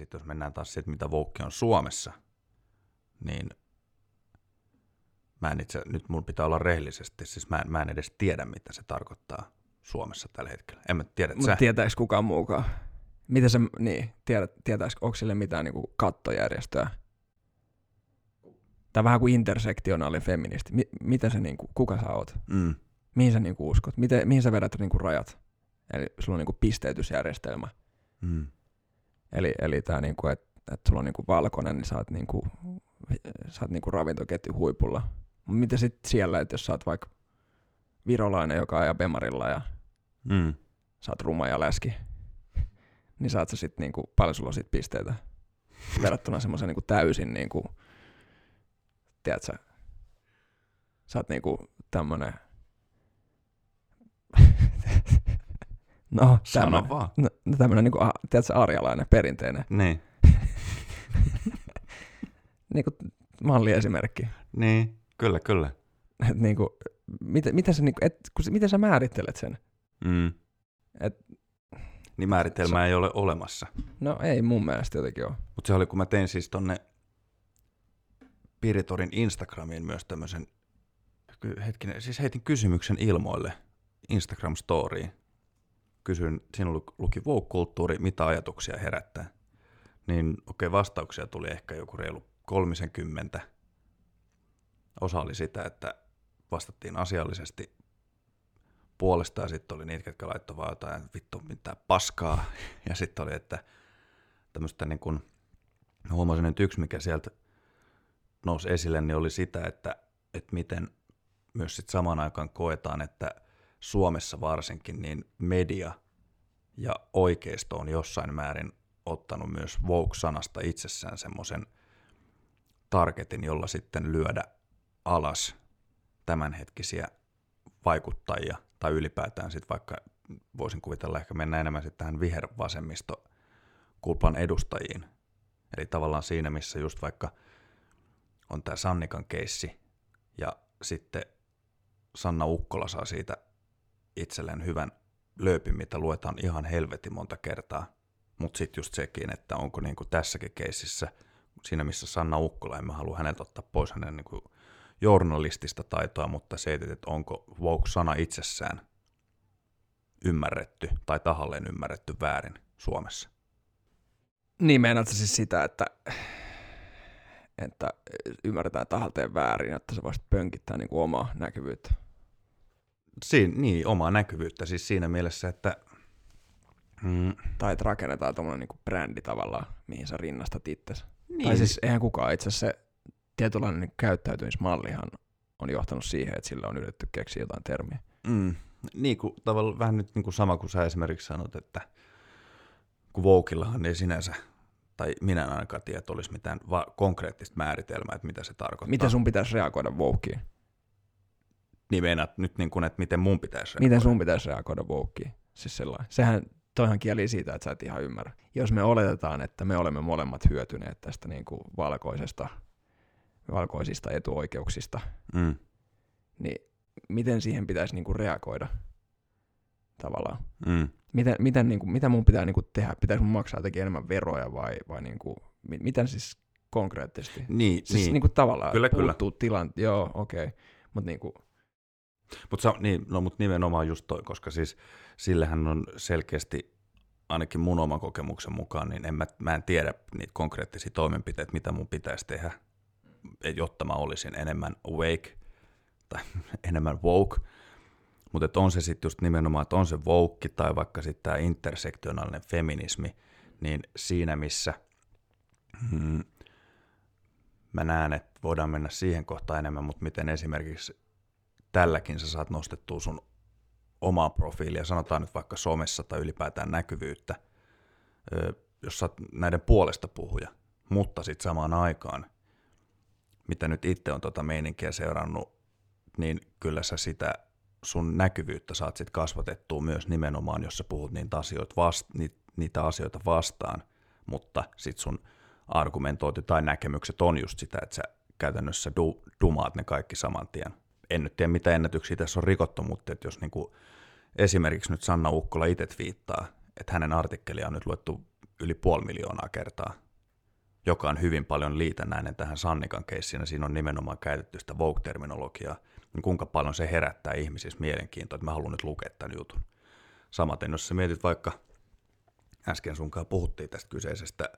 sitten jos mennään taas siitä, mitä woke on Suomessa, niin nyt mun pitää olla rehellisesti, siis mä en edes tiedä, mitä se tarkoittaa Suomessa tällä hetkellä. En mä tiedä, Mutta tietääkö kukaan muukaan? Miten se, niin, tietääkö, onko sille mitään niinku kattojärjestöä? Tai vähän kuin intersektionaalinen feministi. Mitä se, niinku, kuka sä oot? Mihin sä niinku uskot? Mihin sä vedät niinku rajat? Eli sulla on niinku pisteytysjärjestelmä. Eli tää niinku, että sulla on niinku valkoinen, niin sä oot niinku ravintoketjun huipulla. Mitä sitten siellä, että jos sä oot vaikka virolainen, joka ajaa Bemarilla ja sä oot ruma ja läski, niin saat sä sit niinku, paljon sulla on sit pisteitä verrattuna semmoisen niinku täysin niinku, tiedätkö, sä oot niinku tämmönen sano vaan. Tämmönen niinku, tiedätkö, arjalainen, perinteinen. Niin. Niinku malliesimerkki. Niin, kyllä. Et niinku, miten sä niinku, miten sä määrittelet sen? Niin määritelmää ei ole olemassa. No ei mun mielestä jotenkin ole. Mutta se oli, kun mä tein siis tonne Piritorin Instagramiin myös tämmöisen, siis heitin kysymyksen ilmoille Instagram-storiin. Kysyin, siinä luki woke-kulttuuri, mitä ajatuksia herättää. Niin vastauksia tuli ehkä joku reilu 30. Osa oli sitä, että vastattiin asiallisesti puolesta, ja sitten oli niitä, jotka laittoi vaan jotain, vittu mitään paskaa, ja sitten oli, että tämmöistä niin kuin, huomasin, että yksi, mikä sieltä nousi esille, niin oli sitä, että miten myös sitten samaan aikaan koetaan, että Suomessa varsinkin niin media ja oikeisto on jossain määrin ottanut myös woke-sanasta itsessään semmoisen targetin, jolla sitten lyödä alas tämänhetkisiä vaikuttajia, tai ylipäätään sitten vaikka voisin kuvitella ehkä mennä enemmän sitten tähän vihervasemmisto-kulpan edustajiin. Eli tavallaan siinä, missä just vaikka on tämä Sannikan keissi, ja sitten Sanna Ukkola saa siitä itselleen hyvän lööpin, mitä luetaan ihan helvetin monta kertaa. Mutta sitten just sekin, että onko niinku tässäkin keississä, siinä missä Sanna Ukkola, en mä halua häneltä ottaa pois hänen niinku journalistista taitoa, mutta se, että onko woke-sana itsessään ymmärretty tai tahalleen ymmärretty väärin Suomessa. Niin meinaatko siis sitä, että ymmärretään tahalteen väärin, että sä voisit pönkittää niinku omaa näkyvyyttä? Niin, omaa näkyvyyttä siis siinä mielessä, että tai että rakennetaan tommoinen niinku brändi tavallaan, mihin sä rinnastat itsesi. Niin. Tai siis eihän kukaan itse asiassa se tietynlainen niin käyttäytymismallihan on johtanut siihen, että sillä on yritetty keksiä jotain termiä. Niin kuin tavallaan vähän nyt niin kuin sama kuin sä esimerkiksi sanot, että kun wokillahan ei sinänsä, tai minä en ainakaan tiedä, että olisi mitään konkreettista määritelmää, että mitä se tarkoittaa. Miten sun pitäisi reagoida wokeen? Niin meinaat nyt niin kuin, että miten mun pitäisi reagoida. Miten sun pitäisi reagoida wokeen? Siis sellainen. Toihan kieli siitä, että sä et ihan ymmärrä. Jos me oletetaan, että me olemme molemmat hyötyneet tästä niin kuin valkoisista etuoikeuksista, niin miten siihen pitäisi niin kuin reagoida tavallaan? Mitä mun pitää niin kuin tehdä? Pitäisi mun maksaa jotenkin enemmän veroja vai niin kuin, miten siis konkreettisesti? Niin, siis niin kuin tavallaan puuttuu tilanne. Joo, okei. Mutta niin kuin mutta nimenomaan just toi, koska siis sillehän on selkeästi, ainakin mun oman kokemuksen mukaan, niin mä en tiedä niitä konkreettisia toimenpiteitä, mitä mun pitäisi tehdä, jotta mä olisin enemmän awake tai enemmän woke. Mutta on se sitten just nimenomaan, että on se woke tai vaikka sitten tämä intersektionaalinen feminismi, niin siinä missä mä näen, että voidaan mennä siihen kohtaan enemmän, mutta miten esimerkiksi tälläkin sä saat nostettua sun omaa profiilia, sanotaan nyt vaikka somessa tai ylipäätään näkyvyyttä, jos sä oot näiden puolesta puhuja, mutta sitten samaan aikaan, mitä nyt itse on meininkiä seurannut, niin kyllä sä sitä sun näkyvyyttä saat sitten kasvatettua myös nimenomaan, jos sä puhut niitä asioita vastaan, mutta sitten sun argumentointi tai näkemykset on just sitä, että sä käytännössä dumaat ne kaikki saman tien. En nyt tiedä, mitä ennätyksiä tässä on rikottu, mutta että jos niinku esimerkiksi nyt Sanna Ukkola itse twiittaa, että hänen artikkelia on nyt luettu yli 500 000 kertaa, joka on hyvin paljon liitännäinen tähän Sannikan keissiin, siinä on nimenomaan käytetty sitä Vogue-terminologiaa, niin kuinka paljon se herättää ihmisissä mielenkiintoa, että mä haluan nyt lukea tämän jutun. Samaten, jos sä mietit vaikka, äsken sunkaan puhuttiin tästä kyseisestä,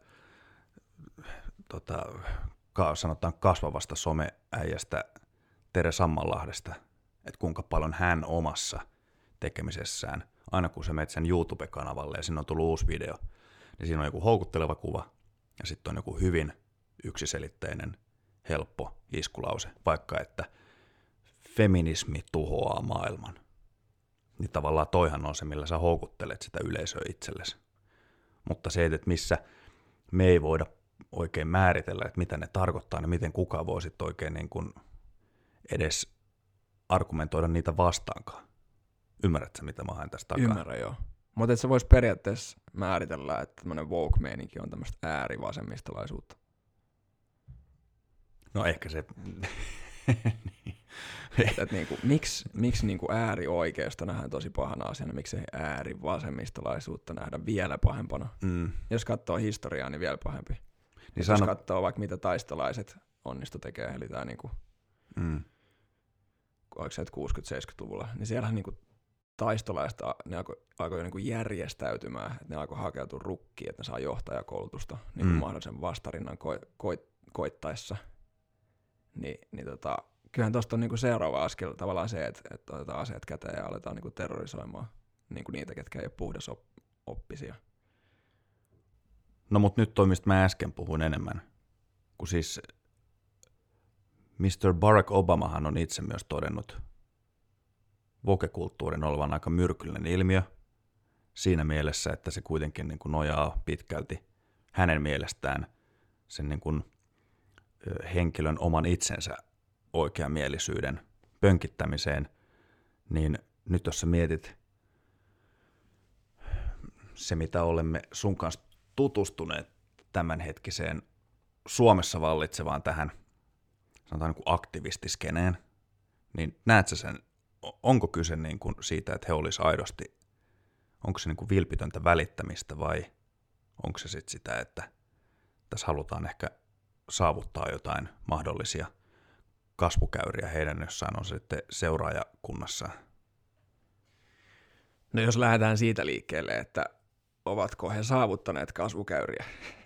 sanotaan kasvavasta someäijästä Tere Sammanlahdesta, että kuinka paljon hän omassa tekemisessään, aina kun sä menet sen YouTube-kanavalle ja sinne on tullut uusi video, niin siinä on joku houkutteleva kuva ja sitten on joku hyvin yksiselitteinen, helppo iskulause, vaikka että feminismi tuhoaa maailman. Niin tavallaan toihan on se, millä sä houkuttelet sitä yleisöä itsellesi. Mutta se, että missä me ei voida oikein määritellä, että mitä ne tarkoittaa, niin miten kukaan voi sitten oikein niin kuin edes argumentoida niitä vastaankaan. Ymmärrätkö, mitä mä haen tästä takaa? Ymmärrän, joo. Mutta et sä vois periaatteessa määritellä, että tämmönen woke-meininki on tämmöistä äärivasemmistolaisuutta. No ehkä se... Et niinku, miksi niinku äärioikeisto nähdään tosi pahana asiana, miksi ei äärivasemmistolaisuutta nähdä vielä pahempana? Jos katsoo historiaa, niin vielä pahempi. Niin jos katsoo vaikka mitä taistolaiset onnistu tekee, eli tää niinku, oliko se 60-70-luvulla, niin siellähän niinku taistolaiset ne alkoi niinku järjestäytymään, että ne alkoi hakeutua rukkiin, että ne saa johtajakoulutusta niinku mahdollisen vastarinnan koittaessa. Kyllähän tuosta on niinku seuraava askel tavallaan se, että otetaan aseet käteen ja aletaan niinku terrorisoimaan niinku niitä, ketkä ei ole puhdasoppisia. No mut nyt toi, mistä mä äsken puhuin enemmän, kun siis Mr. Barack Obamahan on itse myös todennut woke-kulttuurin olevan aika myrkyllinen ilmiö siinä mielessä, että se kuitenkin niin kuin nojaa pitkälti hänen mielestään sen niin kuin henkilön oman itsensä oikeamielisyyden pönkittämiseen, niin nyt jos sä mietit se, mitä olemme sun kanssa tutustuneet tämänhetkiseen Suomessa vallitsevaan tähän, sanotaan niin kuin aktivistiskeneen, niin näet sä sen, onko kyse niin kuin siitä, että he olisi aidosti, onko se niin kuin vilpitöntä välittämistä vai onko se sitten sitä, että tässä halutaan ehkä saavuttaa jotain mahdollisia kasvukäyriä heidän jossain on se sitten seuraajakunnassa? No jos lähdetään siitä liikkeelle, että ovatko he saavuttaneet kasvukäyriä?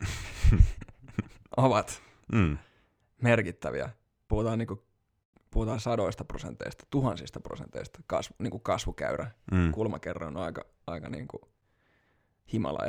Ovat merkittäviä. Puhutaan 100%, tuhansista prosenteista kasvukäyrä. Kulmakerroin on aika niin kuin Himalaja.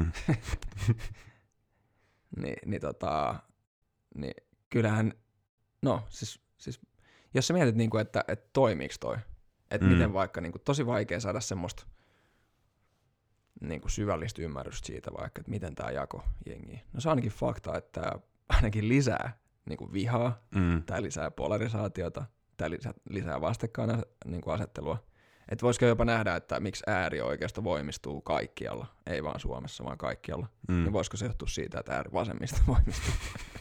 niin kyllähän, no siis jos sä mietit, niinku, että toimiiko toi, että miten vaikka niinku, tosi vaikea saada semmoista niinku, syvällistä ymmärrystä siitä vaikka, että miten tää jako jengiä. No se on ainakin fakta, että ainakin lisää niinku, vihaa, tai lisää polarisaatiota, tai lisää vastakkainasettelua. Että voisiko jopa nähdä, että miksi äärioikeisto voimistuu kaikkialla, ei vaan Suomessa, vaan kaikkialla. Niin voisiko se johtua siitä, että äärivasemmista voimistuu?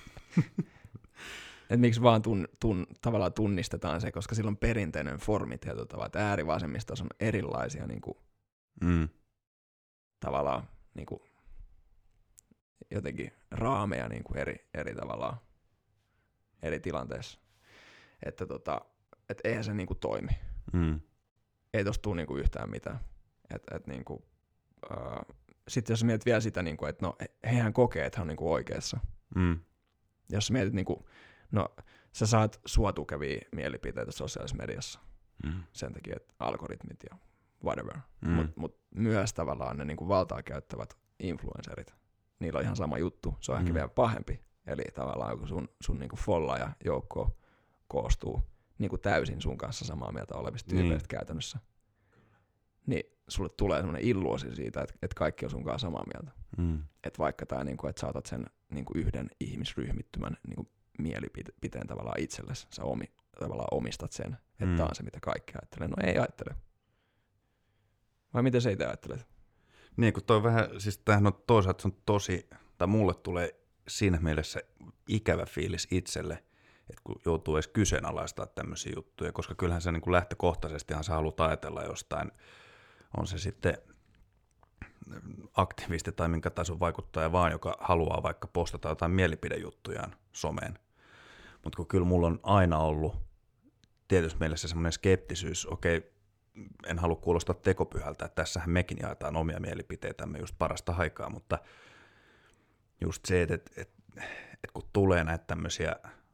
Että miksi vaan tavallaan tunnistetaan se, koska sillä on perinteinen formi tietyllä tavalla, että äärivasemmistossa on erilaisia niinku, tavallaan niinku, jotenkin raameja niinku, eri tavallaan eri tilanteissa. Että et eihän se niinku, toimi. Ei tosta tule niinku, yhtään mitään. Niinku, sitten jos mietit vielä sitä, niinku, että no, hehän kokee, että hän on niinku, oikeassa. Jos mietit, niinku, no sä saat sua tukevia mielipiteitä sosiaalisessa mediassa sen takia, että algoritmit ja whatever. Mut myös tavallaan ne niinku, valtaa käyttävät influencerit, niillä on ihan sama juttu, se on ehkä vielä pahempi. Eli tavallaan kun sun niinku, follaaja joukko koostuu niinku, täysin sun kanssa samaa mieltä olevista tyypeistä käytännössä, niin sulle tulee semmoinen illuusio siitä, että kaikki on sun kanssa samaa mieltä. Että vaikka tää, niinku, että sä otat sen niinku, yhden ihmisryhmittymän niinku, mielipiteen tavallaan itsellesi, sä tavallaan omistat sen, että tää on se, mitä kaikki ajattelee. No ei ajattele. Vai miten sä itse ajattelet? Niin, kun toi vähän, siis tämähän on toisaalta, se on tosi, tai mulle tulee siinä mielessä ikävä fiilis itselle, että kun joutuu edes kyseenalaistaa tämmöisiä juttuja, koska kyllähän se niin kuin lähtökohtaisestihan sä haluat ajatella jostain, on se sitten aktivisti tai minkä tason vaikuttaja vaan, joka haluaa vaikka postata jotain mielipidejuttuja someen. Mutta kun kyllä mulla on aina ollut tietysti mielessä semmoinen skeptisyys, okei, en halua kuulostaa tekopyhältä, että tässähän mekin jaetaan omia mielipiteitämme just parasta aikaa, mutta just se, että kun tulee näitä tämmöisiä,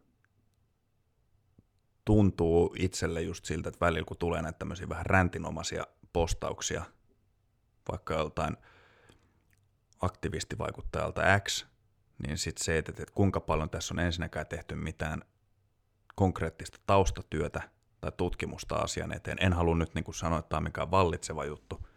tuntuu itselle just siltä, että välillä kun tulee näitä tämmöisiä vähän räntinomaisia postauksia, vaikka joltain aktivistivaikuttajalta X, niin sitten se, että kuinka paljon tässä on ensinnäkään tehty mitään konkreettista taustatyötä tai tutkimusta asian eteen. En halua nyt niin kuin sanoa, että tämä on mikään vallitseva juttu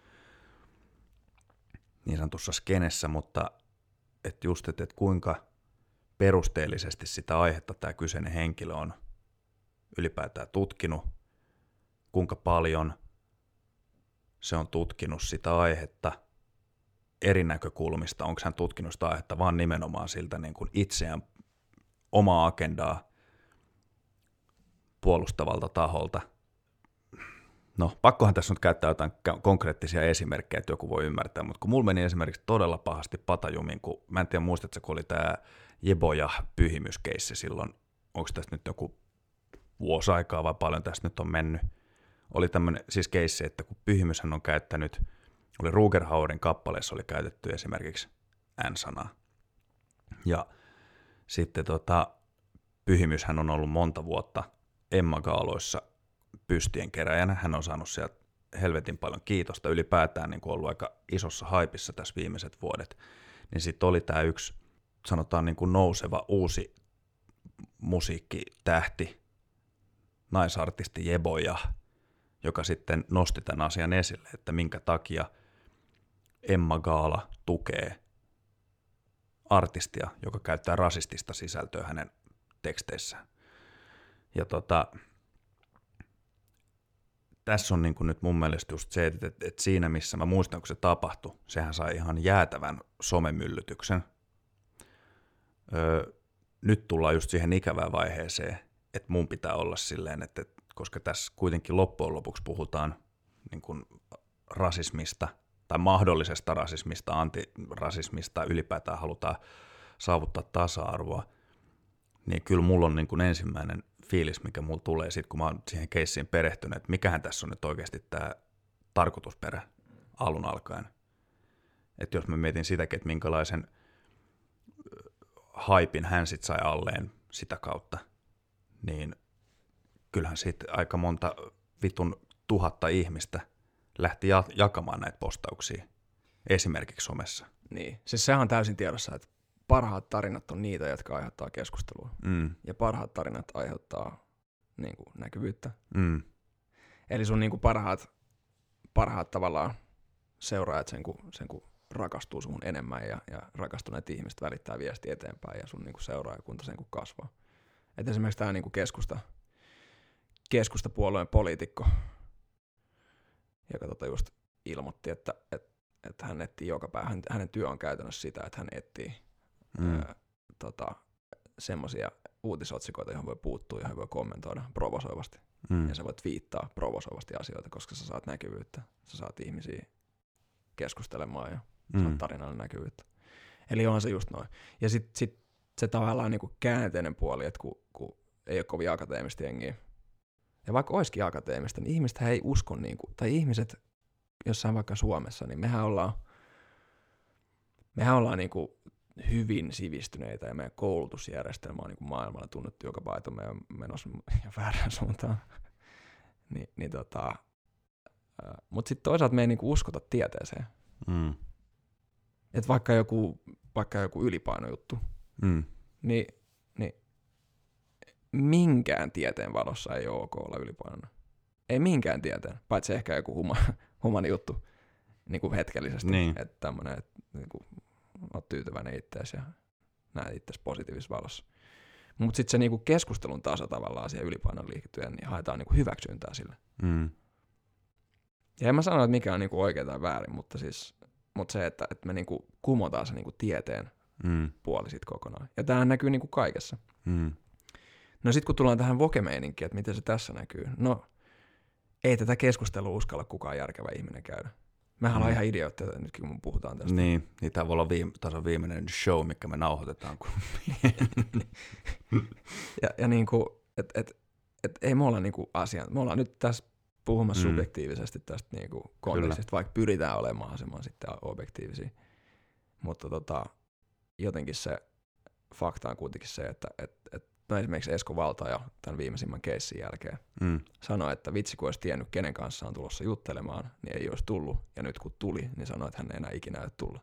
niin sanotussa skenessä, mutta että just, että kuinka perusteellisesti sitä aihetta tämä kyseinen henkilö on ylipäätään tutkinut, kuinka paljon se on tutkinut sitä aihetta eri näkökulmista, onko hän tutkinut sitä aihetta vaan nimenomaan siltä niin kuin itseään omaa agendaa puolustavalta taholta. No, pakkohan tässä nyt käyttää jotain konkreettisia esimerkkejä, että joku voi ymmärtää, mutta kun mulla meni esimerkiksi todella pahasti patajumiin, kun mä en tiedä muistatko, kun oli tämä Jeboja-pyhimyskeissi silloin, onko tästä nyt joku vuosi aikaa vai paljon tästä nyt on mennyt, oli tämmöinen siis keissi, että kun Pyhimyshän on käyttänyt, oli Rugerhauerin kappaleessa oli käytetty esimerkiksi N-sanaa, ja sitten Pyhimyshän on ollut monta vuotta Emma-gaaloissa pystien keräjänä. Hän on saanut sieltä helvetin paljon kiitosta, ylipäätään niin kuin ollut aika isossa haipissa tässä viimeiset vuodet. Niin sitten oli tämä yksi, sanotaan niin kuin nouseva uusi musiikkitähti, naisartisti Jeboja, joka sitten nosti tämän asian esille, että minkä takia Emma Gaala tukee artistia, joka käyttää rasistista sisältöä hänen teksteissään. Ja tässä on niin kuin nyt mun mielestä just se, että siinä missä mä muistan, kun se tapahtui, sehän sai ihan jäätävän somemyllytyksen. Nyt tullaan just siihen ikävään vaiheeseen, että mun pitää olla silleen, että koska tässä kuitenkin loppujen lopuksi puhutaan niin kuin rasismista tai mahdollisesta rasismista, antirasismista, ylipäätään halutaan saavuttaa tasa-arvoa, niin kyllä mulla on niin kuin ensimmäinen fiilis, mikä mulla tulee sitten, kun mä oon siihen keissiin perehtynyt, että mikähän tässä on nyt oikeasti tämä tarkoitusperä alun alkaen. Että jos mä mietin sitäkin, että minkälaisen haipin hän sitten sai alleen sitä kautta, niin kyllähän sitten aika monta vitun 1000 ihmistä lähti jakamaan näitä postauksia esimerkiksi somessa. Niin, siis sehän on täysin tiedossa, että parhaat tarinat on niitä, jotka aiheuttaa keskustelua. Ja parhaat tarinat aiheuttaa niin kuin, näkyvyyttä. Eli sun niin kuin, parhaat tavallaan seuraajat sen kun rakastuu sun enemmän ja rakastuneet ihmiset välittää viestiä eteenpäin ja sun niin kuin, seuraajakunta sen kun kasvaa. Et esimerkiksi tämä niin kuin keskustapuolueen poliitikko, joka just ilmoitti, että hän etsii joka päivä, hänen työ on käytännössä sitä, että hän etsii semmoisia uutisotsikoita, johon voi puuttua, johon voi kommentoida provosoivasti. Ja sä voit viittaa provosoivasti asioita, koska sä saat näkyvyyttä. Sä saat ihmisiä keskustelemaan ja saat tarinallinen näkyvyyttä. Eli onhan se just noin. Ja sit se tavallaan niinku käänteinen puoli, että kun ei ole kovin akateemista jengiä. Ja vaikka olisikin akateemista, niin ihmiset ei usko, tai ihmiset jossain vaikka Suomessa, niin mehän ollaan niinku hyvin sivistyneitä ja meidän koulutusjärjestelmä on niinku maailmalla tunnettu, joka paito meidän menossa ja väärään suuntaan. Mutta sitten toisaalta me ei niinku uskota tieteeseen. Et vaikka joku ylipainojuttu, niin minkään tieteen valossa ei ole ok olla ylipainoinen. Ei minkään tieteen, paitsi ehkä joku humani juttu niinku hetkellisesti. Niin. Että tämmönen, että niinku, oot tyytyväinen itseäsi ja näet itseäsi positiivisessa valossa. Mutta sitten se niinku keskustelun taso tavallaan siihen ylipainon liittyen, niin haetaan niinku hyväksyntää sille. Ja en mä sano, että mikä on niinku oikein tai väärin, mutta se, että me niinku kumotaan se niinku tieteen puoli sit kokonaan. Ja tämähän näkyy niinku kaikessa. No sit kun tullaan tähän woke-meininkiin, että miten se tässä näkyy. No, ei tätä keskustelua uskalla kukaan järkevä ihminen käydä. Mehän ollaan ihan idiootteja nytkin, kun puhutaan tästä. Niin tämä voi olla tasan viimeinen show, mikä me nauhoitetaan. ja niinku, ei me olla niinku me ollaan nyt tässä puhumassa subjektiivisesti tästä niinku kontekstista, vaikka pyritään olemaan mahdollisimman sitten objektiivisia. Mutta jotenkin se fakta on kuitenkin se, että esimerkiksi Esko Valtaja tämän viimeisimmän keissin jälkeen sanoi, että vitsi kun olisi tiennyt, kenen kanssa on tulossa juttelemaan, niin ei olisi tullut. Ja nyt kun tuli, niin sanoi, että hän ei enää ikinä ole tullut.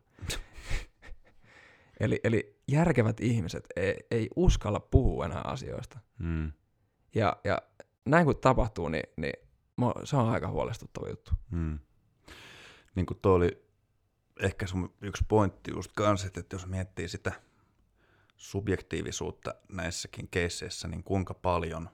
eli järkevät ihmiset ei uskalla puhua enää asioista. Ja näin kun tapahtuu, niin se on aika huolestuttava juttu. Niin kuin toi oli ehkä sun yksi pointti just kanssa, että jos miettii sitä subjektiivisuutta näissäkin keisseissä, niin kuinka paljon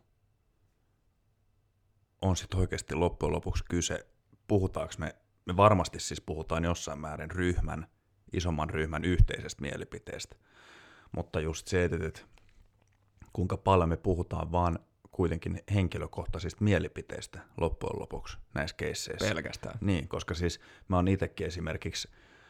on sitten oikeasti loppujen lopuksi kyse, puhutaanko me varmasti siis puhutaan jossain määrin isomman ryhmän yhteisestä mielipiteestä, mutta just se, että kuinka paljon me puhutaan vaan kuitenkin henkilökohtaisista mielipiteistä loppujen lopuksi näissä keisseissä. Pelkästään. Niin, koska siis mä oon itsekin esimerkiksi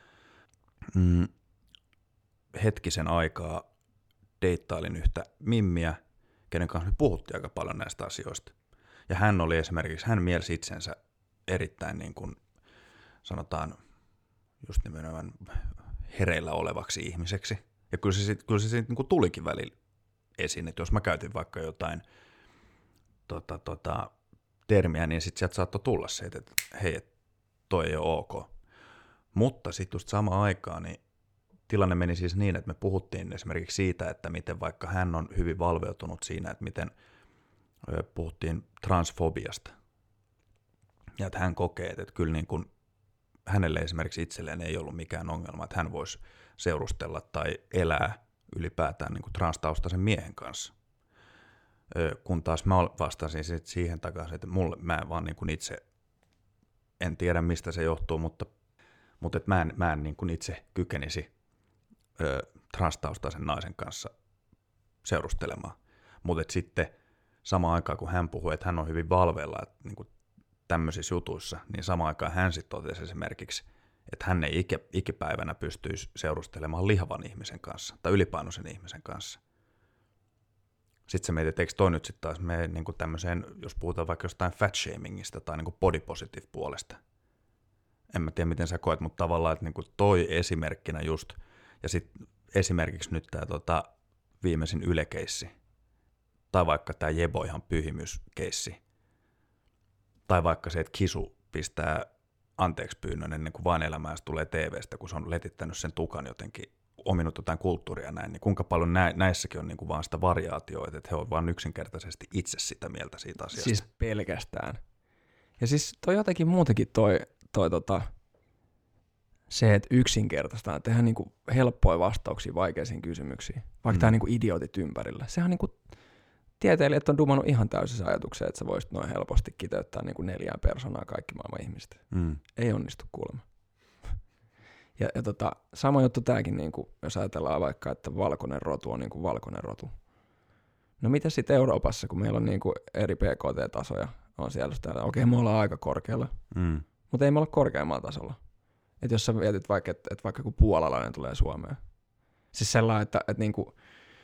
hetkisen aikaa deittailin yhtä mimmiä, kenen kanssa me puhuttiin aika paljon näistä asioista. Ja hän mielsi itsensä erittäin niin kuin sanotaan just nimenomaan hereillä olevaksi ihmiseksi. Ja kyllä se siitä niin kuin tulikin välillä esiin, että jos mä käytin vaikka jotain termiä, niin sitten sieltä saattoi tulla se, että hei, toi ei ole ok. Mutta sitten just samaan aikaan niin tilanne meni siis niin, että me puhuttiin esimerkiksi siitä, että miten vaikka hän on hyvin valveutunut siinä, että miten puhuttiin transfobiasta. Ja että hän kokee, että kyllä niin kuin hänelle esimerkiksi itselleen ei ollut mikään ongelma, että hän voisi seurustella tai elää ylipäätään niin kuin transtaustaisen miehen kanssa. Kun taas mä vastasin siihen takaisin, että mä vaan niin kuin itse, en tiedä mistä se johtuu, mutta että mä en niin kuin itse kykenisi transtaustaisen naisen kanssa seurustelemaan. Mutta sitten samaan aikaan, kun hän puhui, että hän on hyvin valveilla että niin kuin tämmöisissä jutuissa, niin samaan aikaan hän sitten totesi esimerkiksi, että hän ei ikipäivänä pystyisi seurustelemaan lihavan ihmisen kanssa tai ylipainoisen ihmisen kanssa. Sitten se mietit, että eikö toi nyt sitten taas mene niin kuin tämmöiseen, jos puhutaan vaikka jostain fat-shamingista tai niin kuin body positive puolesta. En mä tiedä, miten sä koet, mutta tavallaan, että niin kuin toi esimerkkinä just, ja sitten esimerkiksi nyt tämä viimeisin Yle-keissi, tai vaikka tämä Jeboihan pyhimyskeissi, tai vaikka se, että Kisu pistää anteeksi pyynnön ennen kuin Vain elämää tulee TV:stä, kun se on letittänyt sen tukan jotenkin, ominut jotain kulttuuria näin, niin kuinka paljon näissäkin on niin kuin vaan sitä variaatioita, että he on vaan yksinkertaisesti itse sitä mieltä siitä asiasta. Siis pelkästään. Ja siis toi jotenkin muutenkin se, että yksinkertaistaan tehdään niinku helppoja vastauksia vaikeisiin kysymyksiin, vaikka tää niinku idiotit ympärillä. Sehän niinku tieteilijät on dumannut ihan täysin ajatuksen, että sä voisit noin helposti kiteyttää niinku 4 persoonaa kaikki maailman ihmistä. Ei onnistu kuulemma. Ja sama juttu tääkin, niinku, jos ajatellaan vaikka, että valkoinen rotu on niinku valkoinen rotu. No mitä sitten Euroopassa, kun meillä on niinku eri PKT-tasoja, on siellä sitä, okei, me ollaan aika korkealla, mutta ei me olla korkeammalla tasolla. Että jos sä mietit vaikka, että vaikka joku puolalainen tulee Suomeen. Siis sellainen, että niinku,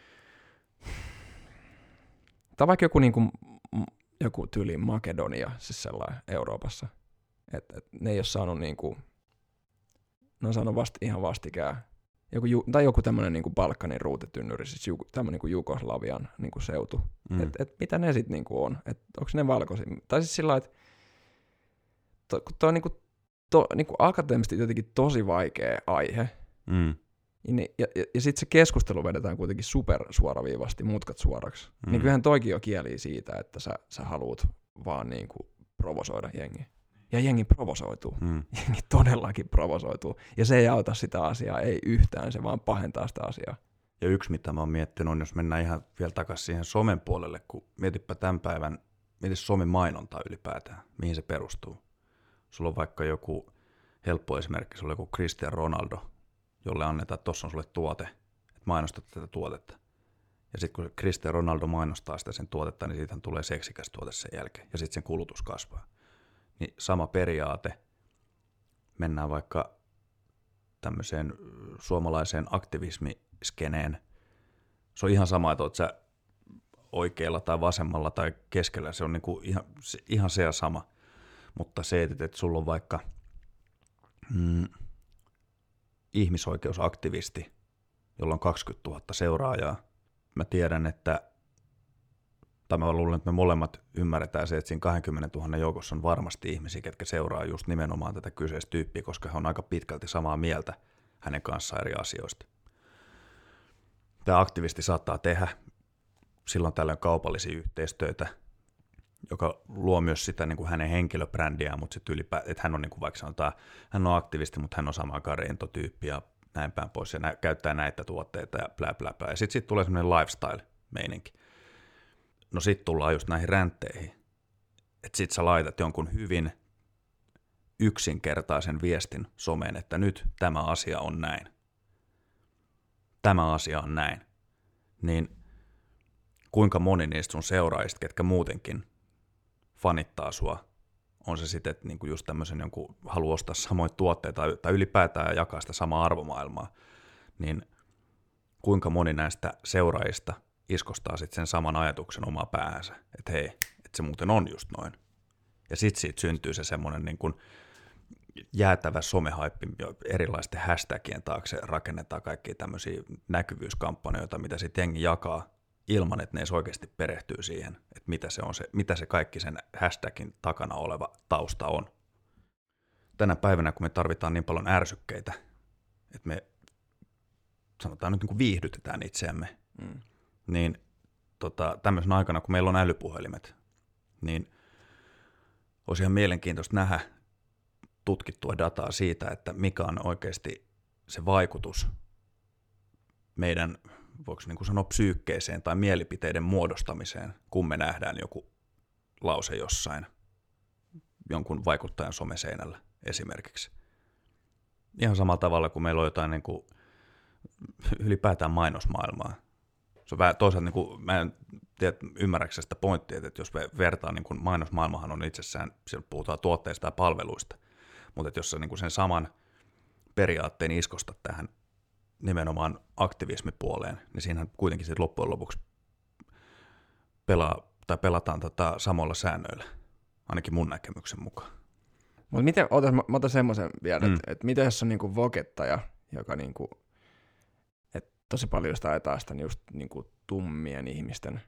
tai vaikka joku tyyli Makedonia, siis sellainen Euroopassa. Että ne ei ole saanut niinku, ne on saanut ihan vastikään. Tai joku tämmöinen niinku Balkanin ruutitynnyri, siis tämmöinen niinku Jugoslavian niinku seutu. Että mitä ne sitten niinku on? Että onko ne valkoisia? Tai siis sillä lailla, että toi on niinku akateemisesti jotenkin tosi vaikea aihe. Ja sitten se keskustelu vedetään kuitenkin supersuoraviivasti, mutkat suoraksi. Niin kyllähän toikin jo kieli siitä, että sä haluut vaan niinku provosoida jengiä. Ja jengi provosoituu. Jengi todellakin provosoituu. Ja se ei auta sitä asiaa, ei yhtään, se vaan pahentaa sitä asiaa. Ja yksi, mitä mä oon miettinyt, on, jos mennään ihan vielä takaisin siihen somen puolelle, kun mietipä tämän päivän, miten somen mainontaa ylipäätään, mihin se perustuu. Sulla on vaikka joku helppo esimerkki, sulla on joku Cristiano Ronaldo, jolle annetaan, että tossa on sulle tuote, että mainostat tätä tuotetta. Ja sitten kun Cristiano Ronaldo mainostaa sitä sen tuotetta, niin siitähän tulee seksikäs tuote sen jälkeen, ja sitten sen kulutus kasvaa. Niin sama periaate mennään vaikka tämmöiseen suomalaiseen aktivismiskeneen. Se on ihan sama, että oot sä oikealla tai vasemmalla tai keskellä, se on niinku ihan se ja sama. Mutta se, että sulla on vaikka ihmisoikeusaktivisti, jolla on 20 000 seuraajaa. Mä tiedän, tai mä luulen, että me molemmat ymmärretään se, että siinä 20 000 joukossa on varmasti ihmisiä, ketkä seuraa just nimenomaan tätä kyseistä tyyppiä, koska he on aika pitkälti samaa mieltä hänen kanssaan eri asioista. Tämä aktivisti saattaa tehdä silloin tällöin kaupallisia yhteistyötä, joka luo myös sitä niin kuin hänen henkilöbrändiään, mutta sitten että hän on niin kuin vaikka sanotaan, hän on aktivisti, mutta hän on sama aikaan rentotyyppi ja näin päin pois ja käyttää näitä tuotteita ja blä blä blä. Ja sitten tulee semmoinen lifestyle-meininki. No sitten tullaan just näihin räntteihin, että sit sä laitat jonkun hyvin yksinkertaisen viestin someen, että nyt tämä asia on näin. Tämä asia on näin. Niin kuinka moni niistä sun seuraajista, ketkä muutenkin fanittaa sua, on se sitten, että niinku just tämmöisen jonkun haluaa ostaa samoja tuotteita tai ylipäätään jakaa sitä samaa arvomaailmaa, niin kuinka moni näistä seuraajista iskostaa sitten sen saman ajatuksen omaa päähänsä, että hei, että se muuten on just noin. Ja sitten siitä syntyy se semmoinen niin kuin jäätävä somehaippi, erilaisten hashtagien taakse rakennetaan kaikkia tämmöisiä näkyvyyskampanjoita, mitä sitten jengi jakaa ilman, että ne edes oikeasti perehtyy siihen, että mitä se kaikki sen hashtagin takana oleva tausta on. Tänä päivänä, kun me tarvitaan niin paljon ärsykkeitä, että me sanotaan nyt niin kuin viihdytetään itseämme, niin tämmöisen aikana, kun meillä on älypuhelimet, niin olisi ihan mielenkiintoista nähdä tutkittua dataa siitä, että mikä on oikeasti se vaikutus meidän, voiko niin kuin sanoa, psyykkeeseen tai mielipiteiden muodostamiseen, kun me nähdään joku lause jossain jonkun vaikuttajan someseinällä esimerkiksi. Ihan samalla tavalla kuin meillä on jotain niin kuin ylipäätään mainosmaailmaa. Se on toisaalta, niin kuin, mä en tiedä ymmärräksä sitä pointtia, että jos vertaa, niin kuin mainosmaailmahan on itsessään, siellä puhutaan tuotteista ja palveluista, mutta jos sä niin kuin sen saman periaatteen iskostat tähän nimenomaan aktivismipuoleen, niin siinähän kuitenkin sitten loppujen lopuksi pelataan samoilla säännöillä, ainakin mun näkemyksen mukaan. Mutta miten, mä otan semmoisen vielä, että miten jos on niinku vokettaja, joka niinku, että tosi paljon sitä ajetaan sitä just niinku tummien ihmisten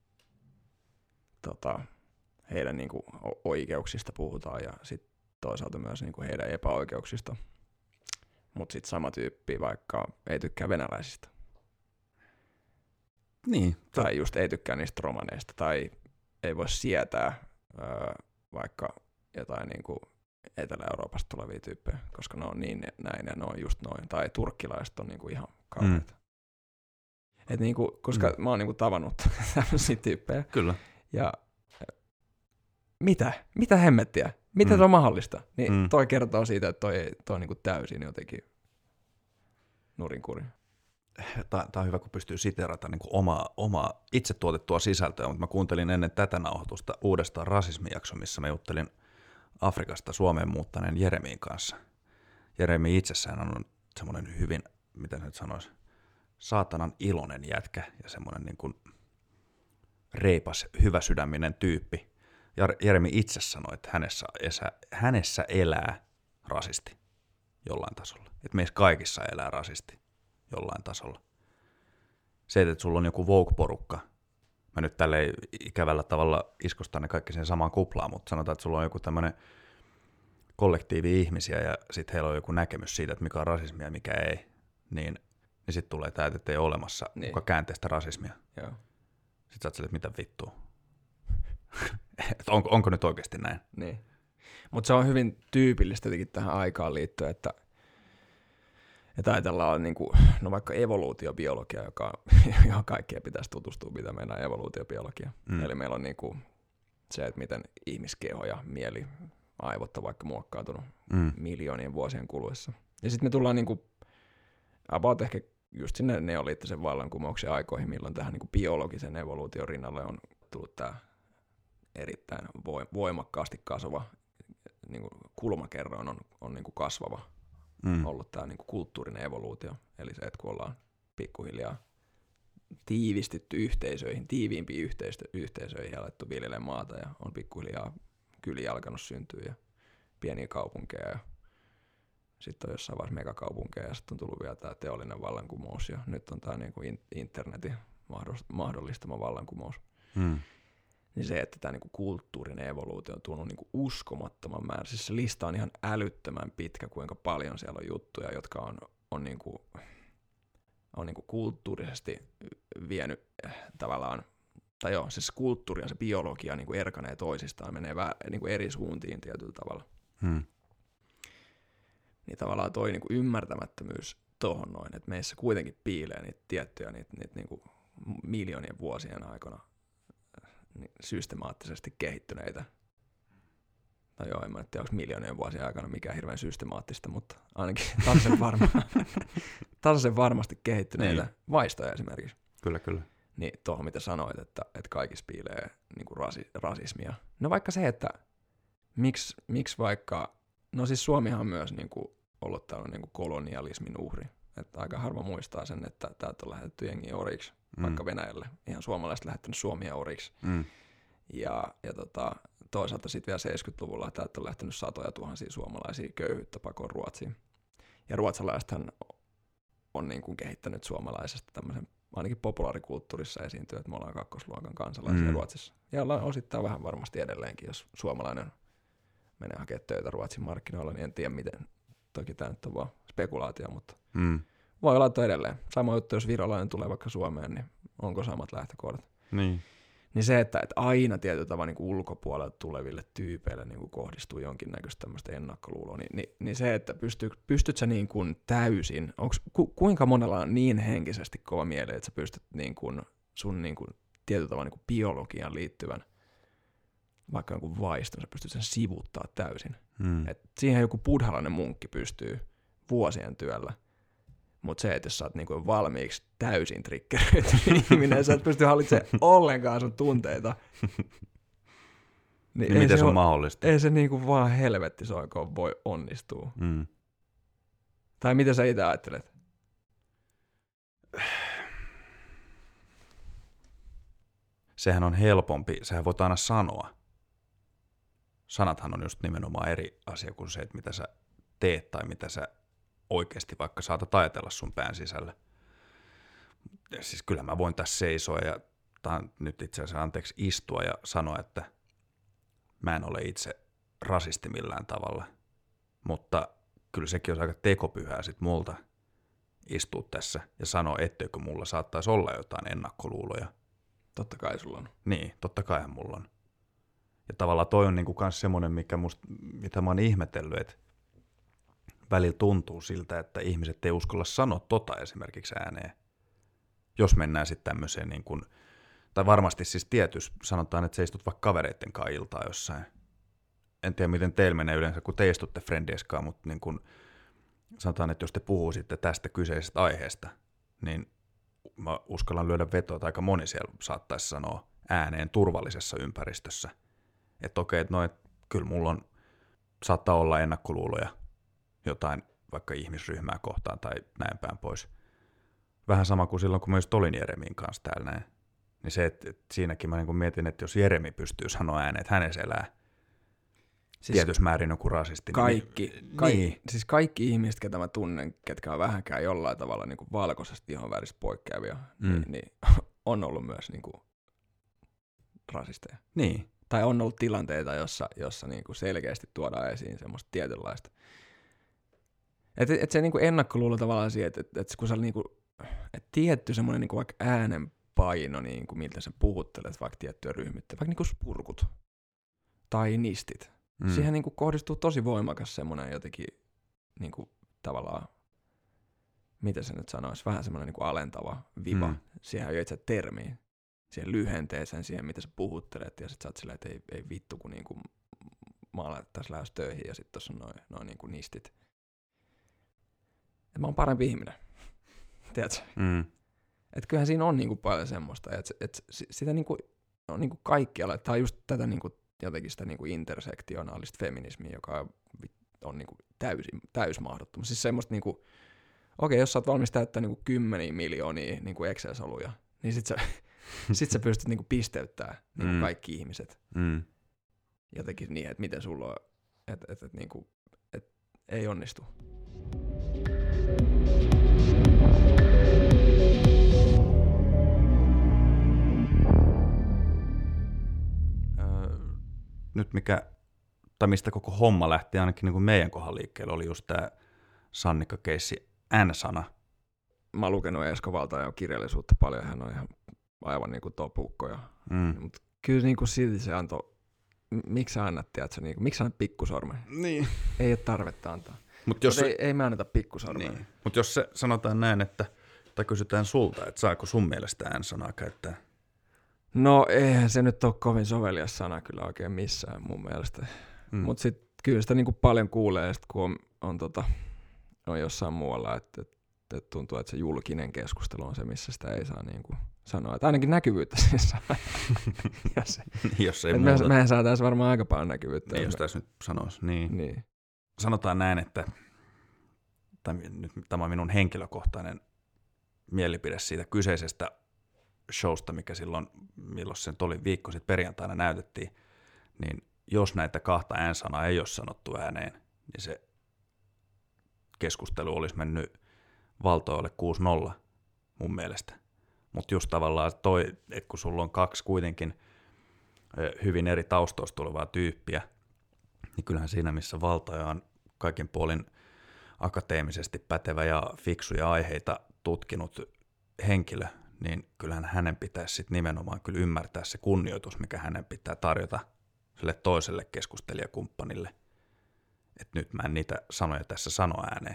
heidän niinku oikeuksista puhutaan ja sitten toisaalta myös niinku heidän epäoikeuksista. Mutta sitten sama tyyppi vaikka ei tykkää venäläisistä. Niin. Tai just ei tykkää niistä romaneista. Tai ei voi sietää vaikka jotain niinku Etelä-Euroopasta tulevia tyyppejä, koska ne on niin näin ja ne on just noin. Tai turkkilaiset on niinku ihan kauheita. Et niinku, koska mä oon niinku tavannut tämmöisiä tyyppejä. Kyllä. Ja mitä hemmettiä? Miten on mahdollista? Niin toi kertoo siitä, että toi on niinku täysin jotenkin nurinkurin. Tämä on hyvä, kun pystyy siteerata niin kuin omaa itse tuotettua sisältöä, mutta mä kuuntelin ennen tätä nauhoitusta uudestaan rasismijakso, missä mä juttelin Afrikasta Suomeen muuttaneen Jeremiin kanssa. Jeremi itsessään on semmoinen hyvin, mitä nyt sanoisi, saatanan iloinen jätkä ja semmoinen niin kuin reipas, hyväsydäminen tyyppi. Jeremi itse sanoi, että hänessä elää rasisti jollain tasolla. Että meissä kaikissa elää rasisti jollain tasolla. Se, että sulla on joku woke-porukka, mä nyt tälleen ikävällä tavalla iskostan ne kaikki sen samaan kuplaan, mutta sanotaan, että sulla on joku tämmöinen kollektiivi ihmisiä ja sitten heillä on joku näkemys siitä, että mikä on rasismia ja mikä ei, niin sitten tulee tämä, että ei ole olemassa muka käänteistä rasismia. Joo. Sitten sä oot sille, että mitä vittua. onko nyt oikeasti näin? Niin. Mutta se on hyvin tyypillistä jotenkin tähän aikaan liittyen, että ajatellaan niinku, no vaikka evoluutiobiologia, johon kaikkien pitäisi tutustua, mitä meidän evoluutiobiologia. Eli meillä on niinku se, että miten ihmiskeho ja mieli, aivot on vaikka muokkautunut miljoonien vuosien kuluessa. Ja sitten me tullaan niinku about ehkä just sinne neoliittisen vallankumouksen aikoihin, milloin tähän niinku biologisen evoluution rinnalle on tullut tämä erittäin voimakkaasti kasvava niinku kulmakerroin on niinku kasvava ollut tämä niinku kulttuurinen evoluutio. Eli se, että kun ollaan pikkuhiljaa tiivistetty yhteisöihin, tiiviimpiin yhteisöihin ja alettu viljelemään maata ja on pikkuhiljaa kyliä alkanut syntyä ja pieniä kaupunkeja ja sitten on jossain vaiheessa megakaupunkeja ja sitten on tullut vielä tämä teollinen vallankumous ja nyt on tämä niinku internetin mahdollistama vallankumous. Niin se, että tämä niinku kulttuurinen evoluutio on tuonut niinku uskomattoman määrän. Siis se lista on ihan älyttömän pitkä, kuinka paljon siellä on juttuja, jotka on niinku kulttuurisesti vienyt tavallaan, tai joo, siis kulttuuri ja se biologia niinku erkanee toisistaan, menee niinku eri suuntiin tietyllä tavalla. Niin tavallaan toi niinku ymmärtämättömyys tohon noin, että meissä kuitenkin piilee niitä tiettyjä niitä niinku miljoonien vuosien aikana systemaattisesti kehittyneitä. No joo, en mä tiedä, onko miljoonien vuosien aikana mikään hirveän systemaattista, mutta ainakin tasaisen varmasti kehittyneitä vaistoja esimerkiksi. Kyllä. Niin tuohon mitä sanoit, että kaikissa piilee niinku rasismia. No vaikka se, että miksi vaikka, no siis Suomihan on myös niinku ollut tällainen niinku kolonialismin uhri. Että aika harva muistaa sen, että täältä on lähetetty jengiä oriksi, vaikka Venäjälle. Ihan suomalaiset lähettänyt Suomia oriksi. Ja toisaalta sitten vielä 70-luvulla täältä on lähtenyt satoja tuhansia suomalaisia köyhyyttä pakoon Ruotsiin. Ja ruotsalaisethan on niin kuin kehittänyt suomalaisesta tämmöisen, ainakin populaarikulttuurissa esiintyy, että me ollaan kakkosluokan kansalaisia Ruotsissa. Ja ollaan osittain vähän varmasti edelleenkin, jos suomalainen menee hakemaan töitä Ruotsin markkinoilla, niin en tiedä miten. Toki tämä nyt on vaan spekulaatio, mutta voi olla edelleen. Sama juttu, jos virolainen tulee vaikka Suomeen, niin onko samat lähtökohdat. Niin se, että aina tietyllä tavalla niin ulkopuolelta tuleville tyypeille niin kohdistuu jonkinnäköistä tämmöistä ennakkoluuloa, niin se, että pystyt sä niin kuin täysin, kuinka monella on niin henkisesti kova mieli, että sä pystyt niin kuin sun niin kuin tietyllä tavalla niin kuin biologiaan liittyvän vaikka jonkun vaiston, sä pystyt sen sivuttaa täysin. Et siihen joku buddhalainen munkki pystyy vuosien työllä. Mutta se, että jos sä oot niinku valmiiksi täysin triggeröitynyt ihminen, sä et pysty hallitsemaan ollenkaan sun tunteita. Niin miten se on mahdollista? Ei se niinku vaan helvetti soikoon voi onnistua. Tai mitä sä itse ajattelet? Sehän on helpompi, sehän voit aina sanoa. Sanathan on just nimenomaan eri asia kuin se, että mitä sä teet tai mitä sä oikeasti vaikka saatat ajatella sun pään sisällä. Ja siis kyllä mä voin tässä seisoa ja nyt itse asiassa istua ja sanoa, että mä en ole itse rasisti millään tavalla. Mutta kyllä sekin on aika tekopyhää sit multa istua tässä ja sanoa, etteikö mulla saattaisi olla jotain ennakkoluuloja. Totta kai sulla on. Niin, totta kaihan mulla on. Ja tavallaan toi on niinku kans semmoinen, mitä mä oon ihmetellyt, että välillä tuntuu siltä, että ihmiset ei uskalla sanoa esimerkiksi ääneen. Jos mennään sitten tämmöiseen niin kuin, tai varmasti siis tietysti sanotaan, että sä istut vaikka kavereitten kanssa iltaa jossain. En tiedä, miten teillä menee yleensä, kun te istutte friendieskaan, mutta niin kuin sanotaan, että jos te puhuisitte tästä kyseisestä aiheesta, niin mä uskallan lyödä vetoa, että aika moni siellä saattaisi sanoa ääneen turvallisessa ympäristössä. Että okei, että kyllä mulla saattaa olla ennakkoluuloja jotain vaikka ihmisryhmää kohtaan tai näin päin pois. Vähän sama kuin silloin, kun mä just olin Jeremin kanssa täällä näin. Niin se, että siinäkin mä niin mietin, että jos Jeremi pystyy sanoa ääneen, että hänessä elää siis tietyssä määrin joku rasisti. Siis kaikki ihmiset, ketä mä tunnen, ketkä on vähänkään jollain tavalla niin kuin valkoisesta ihonväristä poikkeavia, niin on ollut myös niin kuin rasisteja. Niin. Tai on ollut tilanteita, jossa niin kuin selkeästi tuodaan esiin semmoista tietynlaista. Että se niinku ennakkoluulo tavallaan siihen, että kun sä niinku, et tietty semmoinen niinku vaikka äänenpaino, niinku, miltä sä puhuttelet vaikka tiettyä ryhmittä, vaikka niinku spurkut tai nistit. Siihen niinku kohdistuu tosi voimakas semmoinen jotenkin niinku, tavallaan, mitä se nyt sanoisi, vähän semmoinen niinku alentava viba. Siihen on jo itse termiin, siihen lyhenteeseen, siihen mitä sä puhuttelet ja sit sä oot silleen, että ei vittu kun niinku, mä alettaisiin lähes töihin ja sit tossa on noin niinku nistit. Että mä oon parempi ihminen, tiedätkö? Että kyllähän siinä on niinku paljon semmoista, että sitä niinku, on niinku kaikkialla. Tää on just tätä niinku jotenkin sitä niinku intersektionaalista feminismiä, joka on niinku täysmahdottomuus. Siis semmoista niinku, okei, jos sä oot valmis täyttää niinku 10 miljoonia niinku Excel-soluja, niin sit sä pystyt niinku pisteyttämään niinku kaikki ihmiset. Jotenkin niin, että miten sulla on, että niinku, ei onnistu. Nyt mistä koko homma lähti ainakin niin kuin meidän kohdalla liikkeelle, oli just tämä Sannikka-keissi N-sana. Mä oon lukenut Esko Valtajan kirjallisuutta paljon, hän on ihan aivan niin kuin topukkoja. Mutta kyllä niin kuin silti se antoi, miksi sä annat, tiedätkö, niin kuin, miksi sä annat pikkusormen? Niin. Ei ole tarvetta antaa. Ei me anneta pikkusormen. Niin. Mutta jos se sanotaan näin, tai kysytään sulta, että saako sun mielestä N-sanaa käyttää? No eihän se nyt ole kovin sovelias sana kyllä oikein missään mun mielestä. Mutta sitten kyllä sitä niinku paljon kuulee, sit kun on jossain muualla, että tuntuu, että se julkinen keskustelu on se, missä sitä ei saa niinku sanoa. Että ainakin näkyvyyttä siis saa. Jos ei muuta. Mehän saataisiin varmaan aika paljon näkyvyyttä. Niin, jos tässä nyt sanoisi. Niin. Sanotaan näin, että tämä on minun henkilökohtainen mielipide siitä kyseisestä showsta, mikä milloin se oli viikko sitten perjantaina näytettiin, niin jos näitä kahta N-sanaa ei ole sanottu ääneen, niin se keskustelu olisi mennyt Valtoille 6-0 mun mielestä. Mutta just tavallaan että kun sulla on kaksi kuitenkin hyvin eri taustoista tulevaa tyyppiä, niin kyllähän siinä, missä Valtoja on kaikin puolin akateemisesti pätevä ja fiksuja aiheita tutkinut henkilö, niin kyllähän hänen pitäisi sit nimenomaan kyllä ymmärtää se kunnioitus, mikä hänen pitää tarjota sille toiselle keskustelijakumppanille. Että nyt mä en niitä sanoja tässä sano ääneen.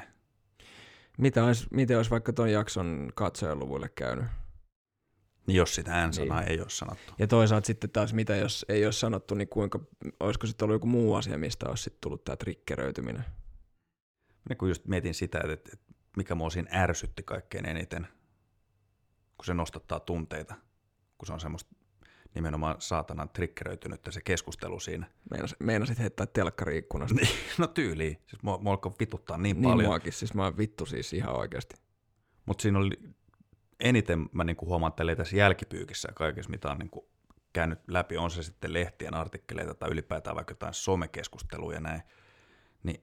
Miten olisi vaikka ton jakson katsojaluvuille käynyt? Jos sitä N-sanaa ei ole sanottu. Ja toisaalta sitten taas, mitä jos ei ole sanottu, niin olisiko sitten ollut joku muu asia, mistä olisi sitten tullut tämä triggeröityminen? Minä kun just mietin sitä, että mikä mua siinä ärsytti kaikkein eniten, kun se nostattaa tunteita, kun se on semmoista nimenomaan saatanan triggeröitynyttä se keskustelu siinä. Meinasit heittää telkkari ikkunasta. No tyyliin. Siis mua alkoi vituttaa niin paljon. paljon. Muakin, siis mä vittu siis ihan oikeasti. Mutta siinä oli eniten, mä niinku huomaan tässä jälkipyykissä ja kaikessa, mitä on niinku käynyt läpi, on se sitten lehtien artikkeleita tai ylipäätään vaikka jotain somekeskustelua ja näin, niin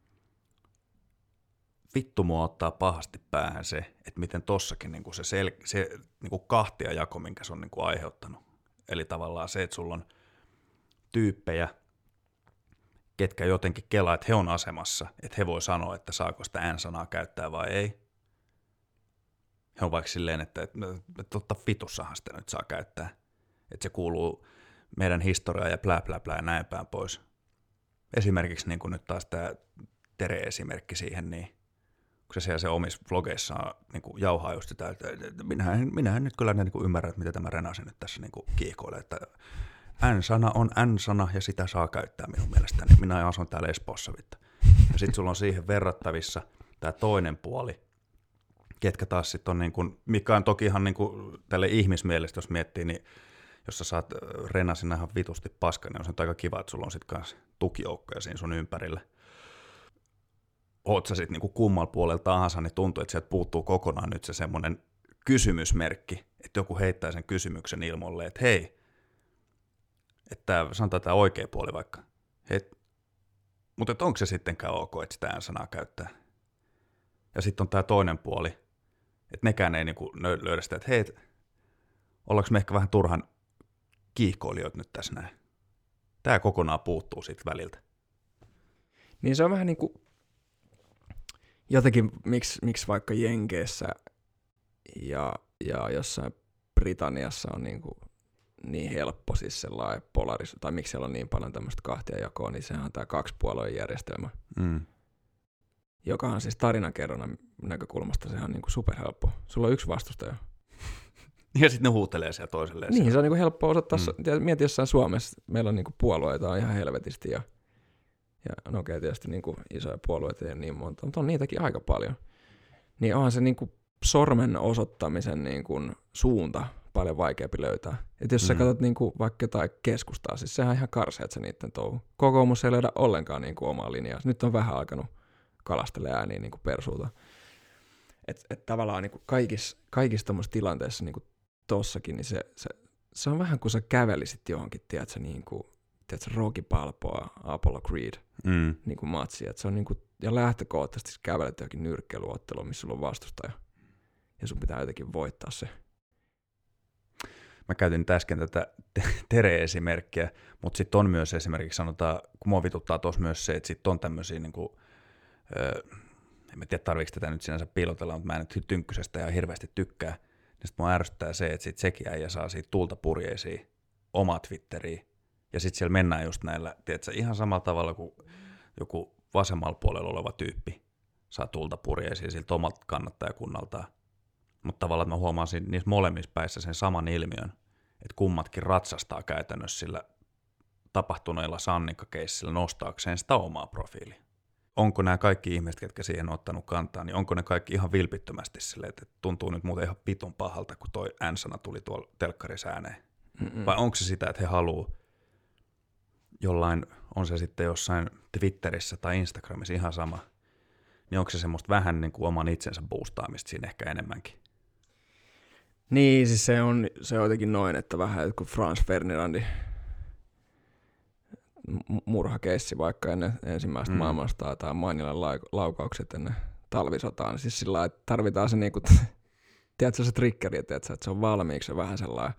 vittu mua ottaa pahasti päähän se, että miten tossakin niinku se niinku kahtiajako, minkä se on niinku aiheuttanut. Eli tavallaan se, että sulla on tyyppejä, ketkä jotenkin kelaa, että he on asemassa, että he voi sanoa, että saako sitä N-sanaa käyttää vai ei. He on vaikka silleen, että totta vitussahan sitä nyt saa käyttää. Että se kuuluu meidän historiaan ja plää ja näin päin pois. Esimerkiksi niin kuin nyt taas tämä Tere-esimerkki siihen, niin kun se siellä se omissa vlogeissaan niin kuin jauhaa just sitä, että minähän nyt kyllä niin kuin ymmärrän, että mitä tämä Renasen nyt tässä niin kuin kiihkoilee, että N-sana on N-sana ja sitä saa käyttää minun mielestäni. Minä asun täällä Espoossa vittu. Ja sitten sulla on siihen verrattavissa tämä toinen puoli, ketkä taas sitten on, niin kuin, mikä on toki ihan niin kuin tälle ihmismielestä, jos miettii, niin jos sä saat Renasina ihan vitusti paska, niin on se aika kiva, että sulla on sitten kanssa tukijoukkoja siinä sun ympärillä. Oot sä sitten niinku kummalla puolella tahansa, niin tuntuu, että sieltä puuttuu kokonaan nyt se semmoinen kysymysmerkki, että joku heittää sen kysymyksen ilmoille, että hei, että sanotaan tämä oikea puoli vaikka, mutta onko se sittenkään ok, että sitä sanaa käyttää? Ja sitten on tämä toinen puoli, että nekään ei niinku löydä sitä, että hei, ollaanko me ehkä vähän turhan kiihkoilijoita nyt tässä näin? Tämä kokonaan puuttuu siitä väliltä. Niin se on vähän niin kuin jotenkin, miksi vaikka Jenkeissä ja jossain Britanniassa on niin helppo siis sellainen tai miksi siellä on niin paljon tämmöistä kahtiajakoa, niin sehän on tämä kaksipuolueen järjestelmä, joka on siis tarinankerronnan näkökulmasta sehän on niin kuin superhelppo. Sulla on yksi vastustaja. Ja sitten ne huutelee siellä toiselleen. Niin, se on niin kuin helppo osoittaa. Mieti jossain Suomessa, meillä on niin kuin puolueita on ihan helvetisti ja no okei, tietysti niin kuin isoja puolueita ei niin monta, mutta on niitäkin aika paljon. Niin onhan se niin kuin sormen osoittamisen niin kuin suunta paljon vaikeampi löytää. Että jos sä katsot niinku vaikka jotain keskustaa, siis sehän on ihan karseet se niitten touhu. Kokoomus ei löydä ollenkaan niinku omaa linjaa. Nyt on vähän alkanut kalastella ääniä niinku persuuta. Et tavallaan niinku kaikissa tommosissa tilanteissa niinku tossakin, niin se on vähän kuin sä kävelisit johonkin, tiedätkö, niinku, Rocky Balboa, Apollo Creed niinku matsi. Et se on niinku, ja lähtökohtaisesti sä kävelet johonkin nyrkkeilyotteluun, missä sulla on vastustaja. Ja sun pitää jotenkin voittaa se. Mä käytin äsken tätä Tere-esimerkkiä, mutta sitten on myös esimerkiksi, sanotaan, kun mua vituttaa tuossa myös se, että sitten on tämmöisiä, niinku, en tiedä tarviiko tätä nyt sinänsä piilotella, mutta mä en nyt Tynkkysestä ihan hirveästi tykkää, niin sitten mua ärsyttää se, että sitten sekin äijä saa siitä tulta purjeisiin omaa Twitteriin, ja sitten siellä mennään just näillä, tiedätkö, ihan samalla tavalla kuin joku vasemmalla puolella oleva tyyppi saa tulta purjeisiin siltä omalta kannattajakunnaltaan. Mutta tavallaan mä huomaan niissä molemmissa päissä sen saman ilmiön, että kummatkin ratsastaa käytännössä sillä tapahtuneilla Sannikka-keissillä nostaakseen sitä omaa profiilia. Onko nämä kaikki ihmiset, ketkä siihen on ottanut kantaa, niin onko ne kaikki ihan vilpittömästi silleen, että tuntuu nyt muuten ihan pitun pahalta, kun toi N-sana tuli tuolla telkkarissa ääneen? Vai onko se sitä, että he haluaa jollain, on se sitten jossain Twitterissä tai Instagramissa ihan sama, niin onko se semmoista vähän niin kuin oman itsensä boostaamista siinä ehkä enemmänkin? Niin, siis se on jotenkin noin, että vähän kuin Franz Ferdinandin murhakeissi vaikka ennen ensimmäistä maailmansotaa tai Mainilan laukaukset ennen talvisotaa, niin siis sillä lailla, että tarvitaan se niinku, tiedätkö se triggeri, tiedätkö, että se on valmiiksi se vähän sellainen,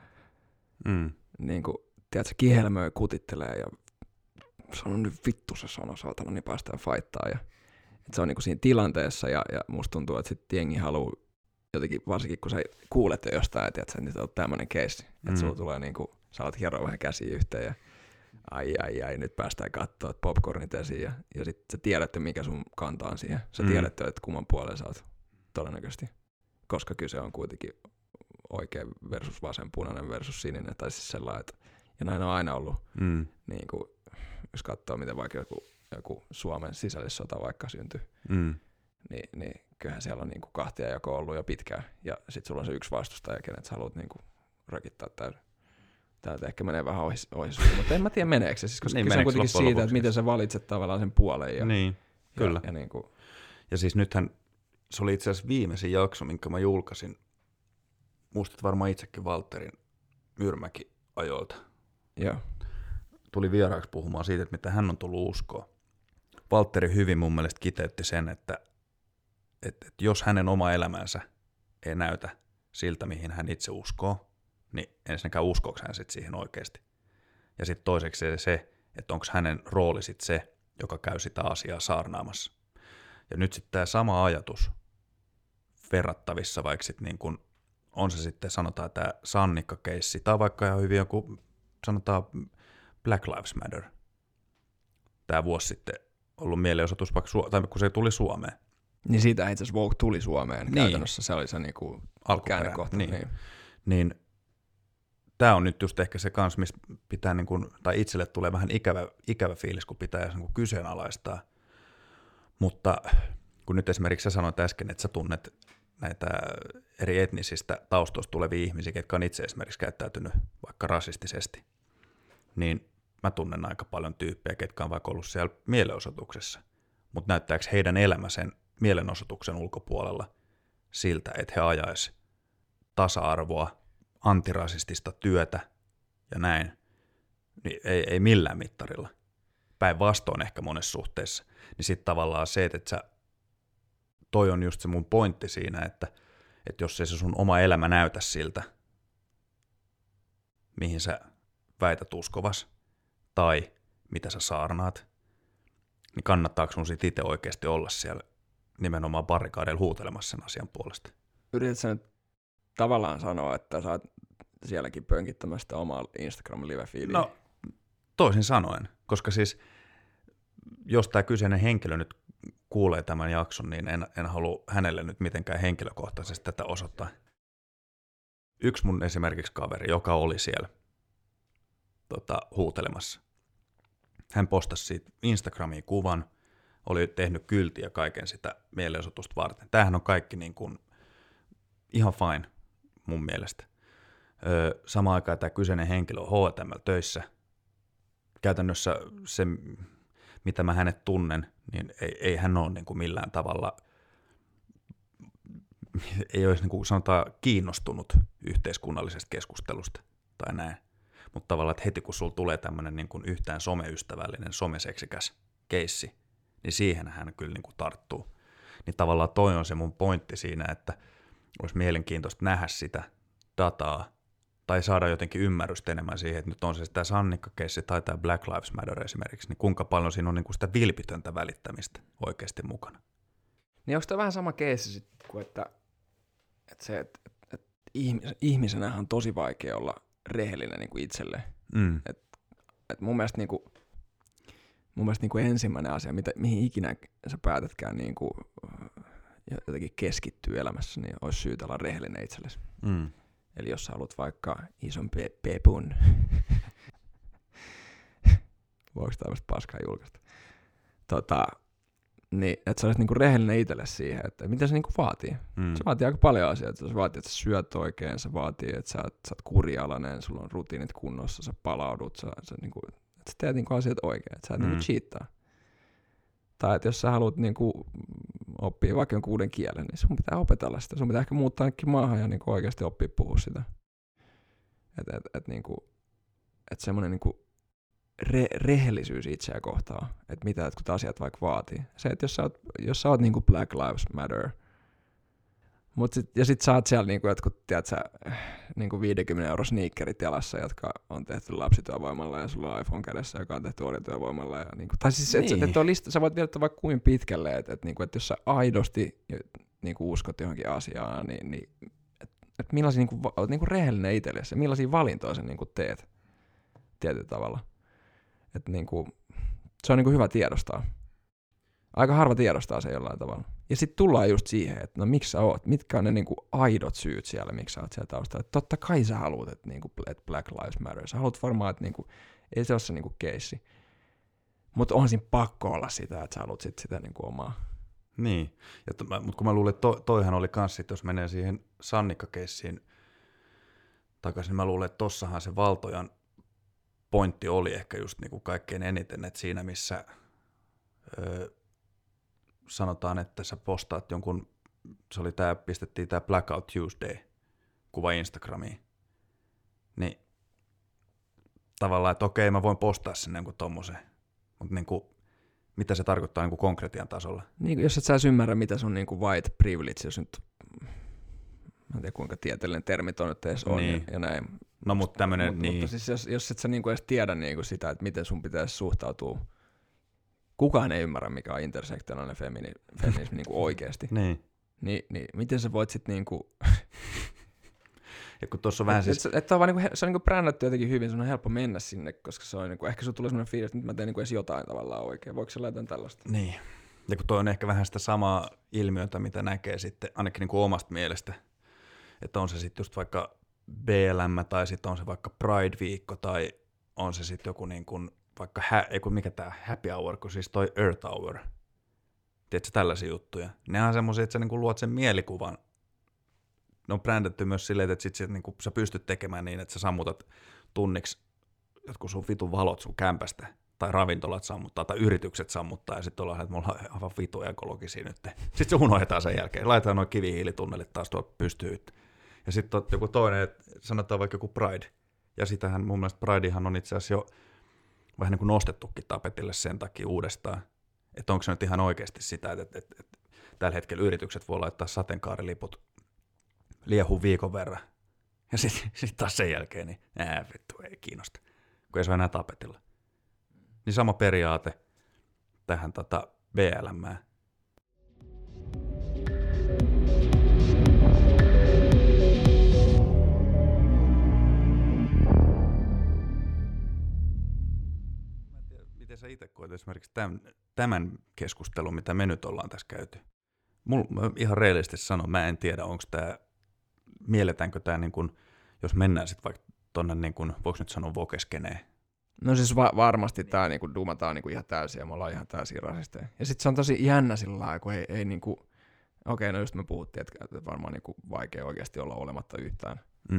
niinku, tiedätkö, kihelmöi kutittelee ja sano nyt vittu se sana, saatana, niin päästään faittaa ja että se on niinku siinä tilanteessa ja musta tuntuu, että sitten jengi haluaa jotenkin, varsinkin kun sä kuulet jo jostain, että nyt on tämmöinen keissi, että sulla tulee niinku, sä alat hieroa vähän käsiä yhteen ja ai, nyt päästään katsoa, että popcornit esiin ja sitten sä tiedät, mikä sun kanta on siihen. Sä tiedät, että kumman puoleen sä oot todennäköisesti, koska kyse on kuitenkin oikein versus vasen, punainen versus sininen, tai siis sellainen, että, ja näin on aina ollut, niin kuin, jos katsoo, miten vaikka joku Suomen sisällissota vaikka syntyi, niin kyllähän siellä on niin kuin kahtia jako ollut jo pitkään, ja sitten sulla on se yksi vastustaja, kenet sä haluat niin kuin rakittaa täyden. Täältä ehkä menee vähän ohi suun, mutta en mä tiedä meneekö se, siis, koska niin, se on kuitenkin siitä, että miten sä valitset tavallaan sen puolen. Ja, niin, kyllä. Ja, niin kuin. Ja siis nythän se oli itse asiassa viimeisin jakso, minkä mä julkaisin. Muistat varmaan itsekin Valtterin Myyrmäki-ajoilta. Joo. Tuli vieraaksi puhumaan siitä, että mitä hän on tullut uskoa. Valtteri hyvin mun mielestä kiteytti sen, että jos hänen oma elämänsä ei näytä siltä, mihin hän itse uskoo, niin ensinnäkään uskoako hän sitten siihen oikeasti. Ja sitten toiseksi se, että onko hänen rooli sitten se, joka käy sitä asiaa saarnaamassa. Ja nyt sitten tämä sama ajatus verrattavissa, vaikka sitten niin kun on se sitten sanotaan tämä Sannikka-keissi, tai vaikka ihan hyvin joku sanotaan Black Lives Matter. Tämä vuosi sitten ollut mielenosoitus, tai kun se tuli Suomeen. Niin siitä itse asiassa Vogue tuli Suomeen niin. Käytännössä, se oli se niinku käännekohta. Niin. Tämä on nyt just ehkä se kans, missä pitää, niin kun, tai itselle tulee vähän ikävä fiilis, kun pitää niin kun kyseenalaistaa. Mutta kun nyt esimerkiksi sä sanoit äsken, että sä tunnet näitä eri etnisistä taustoista tulevia ihmisiä, jotka on itse esimerkiksi käyttäytynyt vaikka rasistisesti, niin mä tunnen aika paljon tyyppejä, ketkä on vaikka ollut siellä mielenosoituksessa. Mutta näyttääkö heidän elämä sen mielenosoituksen ulkopuolella siltä, että he ajaisi tasa-arvoa, antirasistista työtä ja näin, niin ei millään mittarilla. Päinvastoin ehkä monessa suhteessa. Niin sitten tavallaan se, että toi on just se mun pointti siinä, että jos ei se sun oma elämä näytä siltä, mihin sä väität uskovas, tai mitä sä saarnaat, niin kannattaako sun sit itse oikeasti olla siellä nimenomaan barrikaadeilla huutelemassa sen asian puolesta? Yrität sä nyt tavallaan sanoa, että sä oot sielläkin pönkittämästä omaa Instagram-live-feediä? No, toisin sanoen, koska siis jos tämä kyseinen henkilö nyt kuulee tämän jakson, niin en halua hänelle nyt mitenkään henkilökohtaisesti tätä osoittaa. Yksi mun esimerkiksi kaveri, joka oli siellä huutelemassa. Hän postasi siitä Instagramiin kuvan, oli tehnyt kyltiä kaiken sitä mielenosoitusta varten. Tämähän on kaikki niin kuin ihan fine mun mielestä. Samaan aikaan tämä kyseinen henkilö on H&M töissä. Käytännössä se, mitä mä hänet tunnen, niin ei hän ole niin kuin millään tavalla, ei olisi niin kuin sanotaan kiinnostunut yhteiskunnallisesta keskustelusta tai näin. Mutta tavallaan, että heti kun sulla tulee tämmöinen niin kuin yhtään someystävällinen, someseksikäs keissi, niin siihen hän kyllä niin kuin tarttuu. Niin tavallaan toi on se mun pointti siinä, että olisi mielenkiintoista nähdä sitä dataa tai saada jotenkin ymmärrystä enemmän siihen, että nyt on se tämä Sannikka-keissi tai tämä Black Lives Matter esimerkiksi, niin kuinka paljon siinä on niin kuin sitä vilpitöntä välittämistä oikeasti mukana. Niin onko tämä vähän sama keissi sitten kuin, että ihmisenä on tosi vaikea olla rehellinen niin kuin itselleen. Et mun mielestä ensimmäinen asia, mihin ikinä sä päätätkään niin kuin, jotenkin keskittyä elämässä, niin olisi syytä olla rehellinen itsellesi. Eli jos sä haluat vaikka ison pepun, voiko tämmöistä paskaa julkaista, niin että sä olisit niinku rehellinen itsellesi siihen, että mitä se niinku vaatii. Se vaatii aika paljon asioita. Se vaatii, että sä syöt oikein, se vaatii, että sä oot kurialainen, sulla on rutiinit kunnossa, sä palaudut, niinku, että sä teet niinku asiat oikein, että sä et niinku cheataa. Tai että jos sä haluat niinku oppia vaikka jonkun uuden kielen, niin sun pitää opetella sitä. Sun pitää ehkä muuttaa ainakin maahan ja niinku oikeasti oppia puhua sitä. Että semmoinen niinku rehellisyys itseä kohtaan, että mitä jotkut asiat vaikka vaatii. Se, että jos sä oot niinku Black Lives Matter, sit sä oot siellä niinku jotkut, tiedätkö, niinku 50 € sneakerit jalassa, jotka on tehty lapsityövoimalla ja sulla on iPhone kädessä, joka on tehty orjatyövoimalla. Ja niinku, tai siis, niin. Sä voit viedä vaikka kuin pitkälle, että niinku, et jos sä aidosti niinku uskot johonkin asiaan, niin et millaisia niinku, oot niinku rehellinen itsellesi ja millaisia valintoja sä niinku teet tietyllä tavalla. Että niinku, se on niinku hyvä tiedostaa. Aika harva tiedostaa se jollain tavalla. Ja sitten tullaan just siihen, että no miksi sä oot, mitkä on ne niinku aidot syyt siellä, miksi sä oot siellä taustalla. Et totta kai sä haluat, että niinku, et Black Lives Matter. Sä haluat varmaan, että niinku, ei se ole se niinku keissi. Mutta on siinä pakko olla sitä, että sä haluat sit sitä niinku omaa. Niin, mutta kun mä luulen, että toihan oli kans sit, jos menee siihen Sannikka-keissiin takaisin, niin mä luulen, että tossahan se Valtojan pointti oli ehkä just niinku kaikkein eniten, että siinä missä sanotaan, että sä postaat jonkun, pistettiin tää Blackout Tuesday kuva Instagramiin, niin tavallaan, että okei, mä voin postaa sinne jonkun tommosen, mutta niinku, mitä se tarkoittaa niinku konkretian tasolla? Niin, jos et sä ymmärrä, mitä sun niinku white privilege, jos nyt, mä en tiedä kuinka tieteellinen termi toi nyt edes on niin. ja näin. No mutta tämmönen, niin. Mutta siis jos et sä niinku edes tiedä niinku sitä, että miten sun pitäisi suhtautua, kukaan ei ymmärrä, mikä on intersektionaalinen feminismi niinku oikeesti. Niin miten sä voit sit niinku... Ja kun tossa on vähän siis... Että on niinku, se on niinku brändätty jotenkin hyvin, sun on helppo mennä sinne, koska se on niinku, ehkä sulla tulee semmoinen fiilis, että nyt mä teen niinku edes jotain tavallaan oikein. Voiko se laittaa tällaista? Niin. Ja kun toi on ehkä vähän sitä samaa ilmiötä, mitä näkee sitten, ainakin niinku omasta mielestä, että on se sitten just vaikka BLM, tai sitten on se vaikka Pride-viikko, tai on se sitten joku niin kuin, vaikka, mikä tää Happy Hour, kun siis toi Earth Hour. Tiedätkö tällaisia juttuja? Ne on semmoisia, että sä niinku luot sen mielikuvan. Ne on brändätty myös silleen, että sit niinku, sä pystyt tekemään niin, että sä sammutat tunniksi jotkut sun vitun valot sun kämpästä, tai ravintolat sammuttaa, tai yritykset sammuttaa, ja sitten ollaan, että mulla on aivan vitu ekologisia nyt. Sitten se unohdetaan sen jälkeen. Laitetaan nuo kivihiilitunnelit taas tuolta pystyyn. Ja sitten on joku toinen, että sanotaan vaikka joku Pride. Ja sitähän mun mielestä Pridehan on itse asiassa jo vähän niin kuin nostettukin tapetille sen takia uudestaan. Että onko se nyt ihan oikeasti sitä, että tällä hetkellä yritykset voi laittaa sateenkaariliput liehuu viikon verran. Ja sitten taas sen jälkeen, niin vittu ei kiinnosta, kun ei se ole enää tapetilla. Niin sama periaate tähän BLMään. Miten sä itse koet esimerkiksi tämän keskustelun, mitä me nyt ollaan tässä käyty? Mulla ihan reellisesti sanon, mä en tiedä, onko tämä, mielletäänkö tämä, niin kun, jos mennään sitten vaikka tuonne, niin kun, voiko nyt sanoa vokeskeneen? No siis varmasti tämä niin duumataan niin ihan täysin ja me ollaan ihan täysin rasisteja. Ja sitten se on tosi jännä sillä lailla, kun ei niin kuin, okei, no just me puhuttiin, että varmaan niin kuin vaikea oikeasti olla olematta yhtään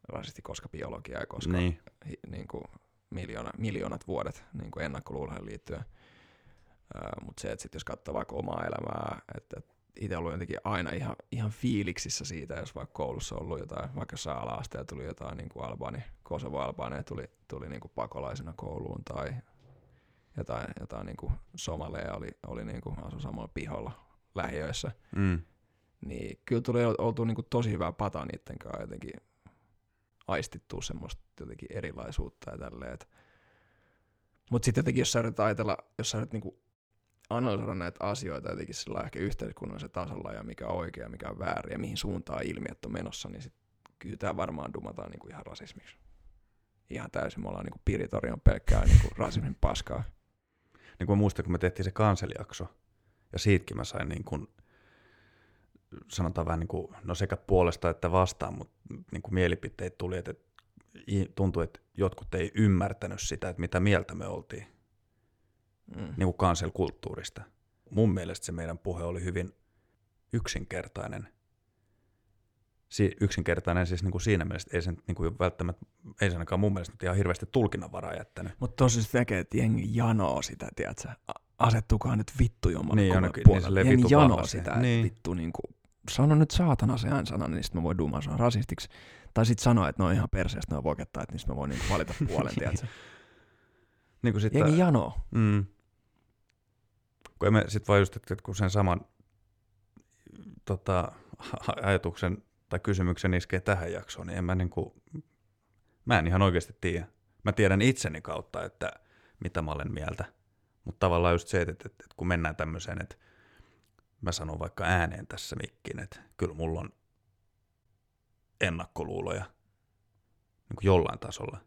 rasisti, koska biologia ja koska niin kuin miljoonat vuodet niin kuin ennakkoluuloihin liittyen. Mutta se, että sit jos katsoo vaikka omaa elämää, että itse ollut jotenkin aina ihan fiiliksissä siitä, jos vaikka koulussa on ollut jotain, vaikka jossain ala-asteella tuli jotain niin kuin Kosovo-Albaaneja tuli niin kuin pakolaisena kouluun tai jotain niin kuin somaleja oli niin kuin asu samalla piholla lähiöissä. Niin kyllä tuli oltu niin kuin tosi hyvää pataa niiden kanssa jotenkin aistittua semmoista jotenkin erilaisuutta ja tälleen. Mutta sitten jotenkin, jos sä yrität ajatella, jos sä yrität niin kuin analysoida näitä asioita jotenkin sillä ehkä yhteiskunnallisella tasolla ja mikä on oikea ja mikä on väärin ja mihin suuntaan ilmiöt on menossa, niin sit kyllä tämä varmaan dumataan niin kuin ihan rasismiksi. Ihan täysin. Me ollaan niin kuin Piritorion pelkkää niin kuin rasismin paskaa. Niin kuin mä muistan, kun me tehtiin se kanselijakso ja siitäkin mä sain niin kuin, sanotaan vähän niin kuin, no sekä puolesta että vastaan, mutta niin kuin mielipiteet tuli, että tuntui, että jotkut ei ymmärtänyt sitä, että mitä mieltä me oltiin. Niin kuin cancel-kulttuurista. Mun mielestä se meidän puhe oli hyvin yksinkertainen. Yksinkertainen siis niin kuin siinä mielessä, ei se niin kuin välttämättä, ei se ainakaan mun mielestä ihan hirveästi tulkinnanvaraa jättänyt. Mutta tosiaan näkee, että jengi janoo sitä, tiedätkö? Asettukaa nyt vittu jommalle niin, puolelle. Jengi janoo sitä, niin. Että vittu niin kuin, sano nyt saatana se äänsana, niin sitten mä voin dumaa sanoa rasistiksi. Tai sitten sanoa, että ne on ihan perseestä, ne on vokettaa, että niistä mä voin niin kuin valita puolen, tiedätkö? Niin kuin jengi janoo. Kun emme sitten vaan just, että kun sen saman ajatuksen tai kysymyksen iskee tähän jaksoon, niin mä en ihan oikeasti tiedä. Mä tiedän itseni kautta, että mitä mä olen mieltä. Mutta tavallaan just se, että kun mennään tämmöiseen, että mä sanon vaikka ääneen tässä mikkiin, että kyllä mulla on ennakkoluuloja niin kuin jollain tasolla.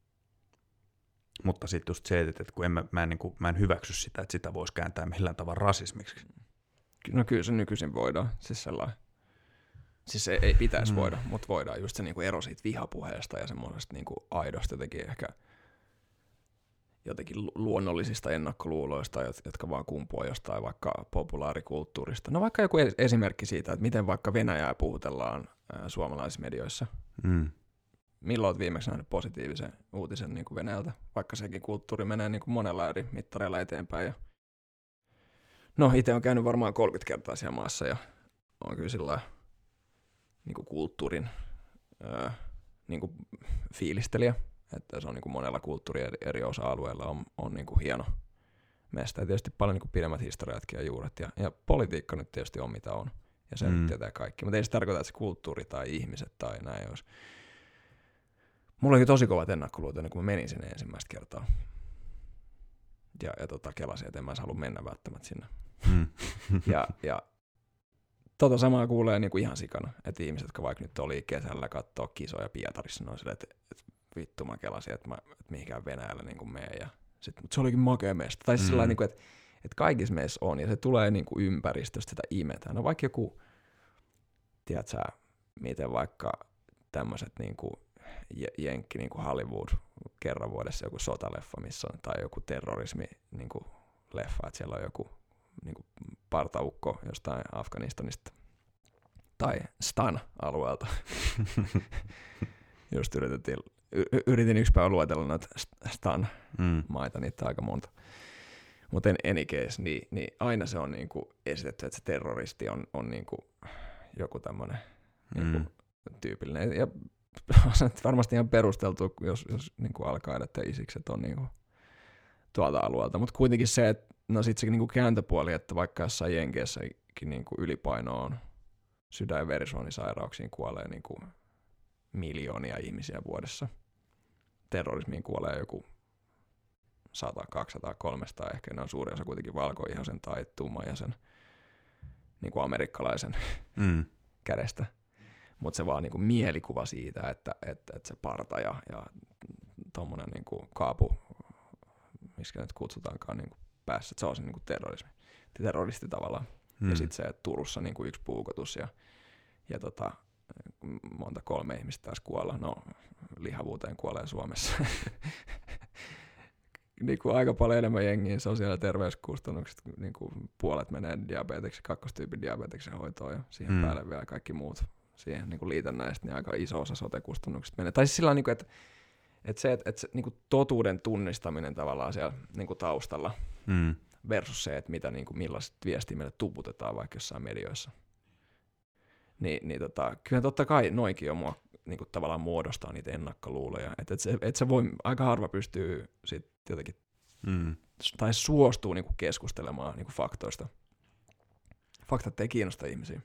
Mutta sitten just se, että kun mä en hyväksy sitä, että sitä voisi kääntää millään tavalla rasismiksi. No kyllä se nykyisin voidaan. Siis sellainen. Siis ei pitäisi voida, mutta voidaan just se niinku ero siitä vihapuheesta ja semmoisesta niinku aidosta jotenkin ehkä jotenkin luonnollisista ennakkoluuloista, jotka vaan kumpuaa jostain vaikka populaarikulttuurista. No vaikka joku esimerkki siitä, että miten vaikka Venäjää puhutellaan suomalaisissa medioissa. Milloin olet viimeksi nähnyt positiivisen uutisen niin kuin Venäjältä, vaikka sekin kulttuuri menee niin kuin monella eri mittareilla eteenpäin. No itse on käynyt varmaan 30 kertaa siellä maassa ja on kyllä sillä niin kuin kulttuurin niin kuin fiilistelijä, että se on niin kuin monella kulttuurin eri osa-alueilla on niin kuin hieno mesta. Ja tietysti paljon niin kuin pidemmät historiatkin ja juuret ja politiikka nyt tietysti on mitä on ja se nyt tietää kaikki, mutta ei se tarkoita, että se kulttuuri tai ihmiset tai näin olisi. Mulla oli tosi kovat ennakkoluut ennen kuin mä menin sinne ensimmäistä kertaa. Ja kelasin, että en mä halua mennä välttämättä sinne. ja samaa kuulee niinku ihan sikana, että ihmiset, jotka vaikka nyt oli kesällä kattoo kisoja Pietarissa, ne on silleen, että vittu mä kelasin, että mihinkään Venäjällä niinku mene. Mutta se olikin makea mesta. Tai siis sellainen, että kaikissa meissä on, ja se tulee niinku ympäristöstä, sitä imetään. No vaikka joku, tiedätkö miten vaikka tämmöiset niinku jenkki niin kuin Hollywood kerran vuodessa joku sotaleffa, missä on, tai joku terrorismi niin kuin leffa, että siellä on joku niin kuin partaukko jostain Afganistanista tai Stan-alueelta. Just yritin yksi päivä luetella noita Stan-maita, niitä on aika monta. Mutta any case, niin aina se on niin kuin esitetty, että se terroristi on niin kuin joku tämmöinen niin kuin tyypillinen. Ja varmasti ihan perusteltu, jos niin kuin alkaa, että isikset on niin kuin tuolta alueelta. Mutta kuitenkin se, että no sit se niin kuin kääntöpuoli, että vaikka jossain Jenkeissäkin niin kuin ylipainoon, sydän- ja verisuonisairauksiin kuolee niin kuin miljoonia ihmisiä vuodessa. Terrorismiin kuolee joku 100, 200, 300, ehkä ne on suurin osa kuitenkin valkoihoisen tai tummaihoisen niin kuin amerikkalaisen kädestä. Mutta se vaan niinku mielikuva siitä, että se parta ja tommonen niinku kaapu, miskä nyt kutsutaankaan niinku päässä, että se on se niinku terroristi tavallaan. Ja sitten se, että Turussa niinku yksi puukotus ja monta 3 ihmistä taas kuolla. No, lihavuuteen kuolee Suomessa. Niinku aika paljon enemmän jengiä sosiaali- ja terveyskustannukset, niinku puolet menee diabeteksen, 2. tyypin diabeteksen hoitoon ja siihen päälle vielä kaikki muut siihen niin kuin liitännäistä, niin aika iso osa sote-kustannuksista menee. Tai siis sillä niin että se niin kuin totuuden tunnistaminen tavallaan siellä niin kuin taustalla versus se, että mitä, niin kuin, millaiset viestiä meille tuputetaan vaikka jossain medioissa. Kyllä totta kai noikin on mua niin kuin tavallaan muodostaa niitä ennakkoluuloja. Että se voi, aika harva pystyy sit jotenkin, tai suostuu niin kuin keskustelemaan niin kuin faktoista. Faktat ei kiinnosta ihmisiä.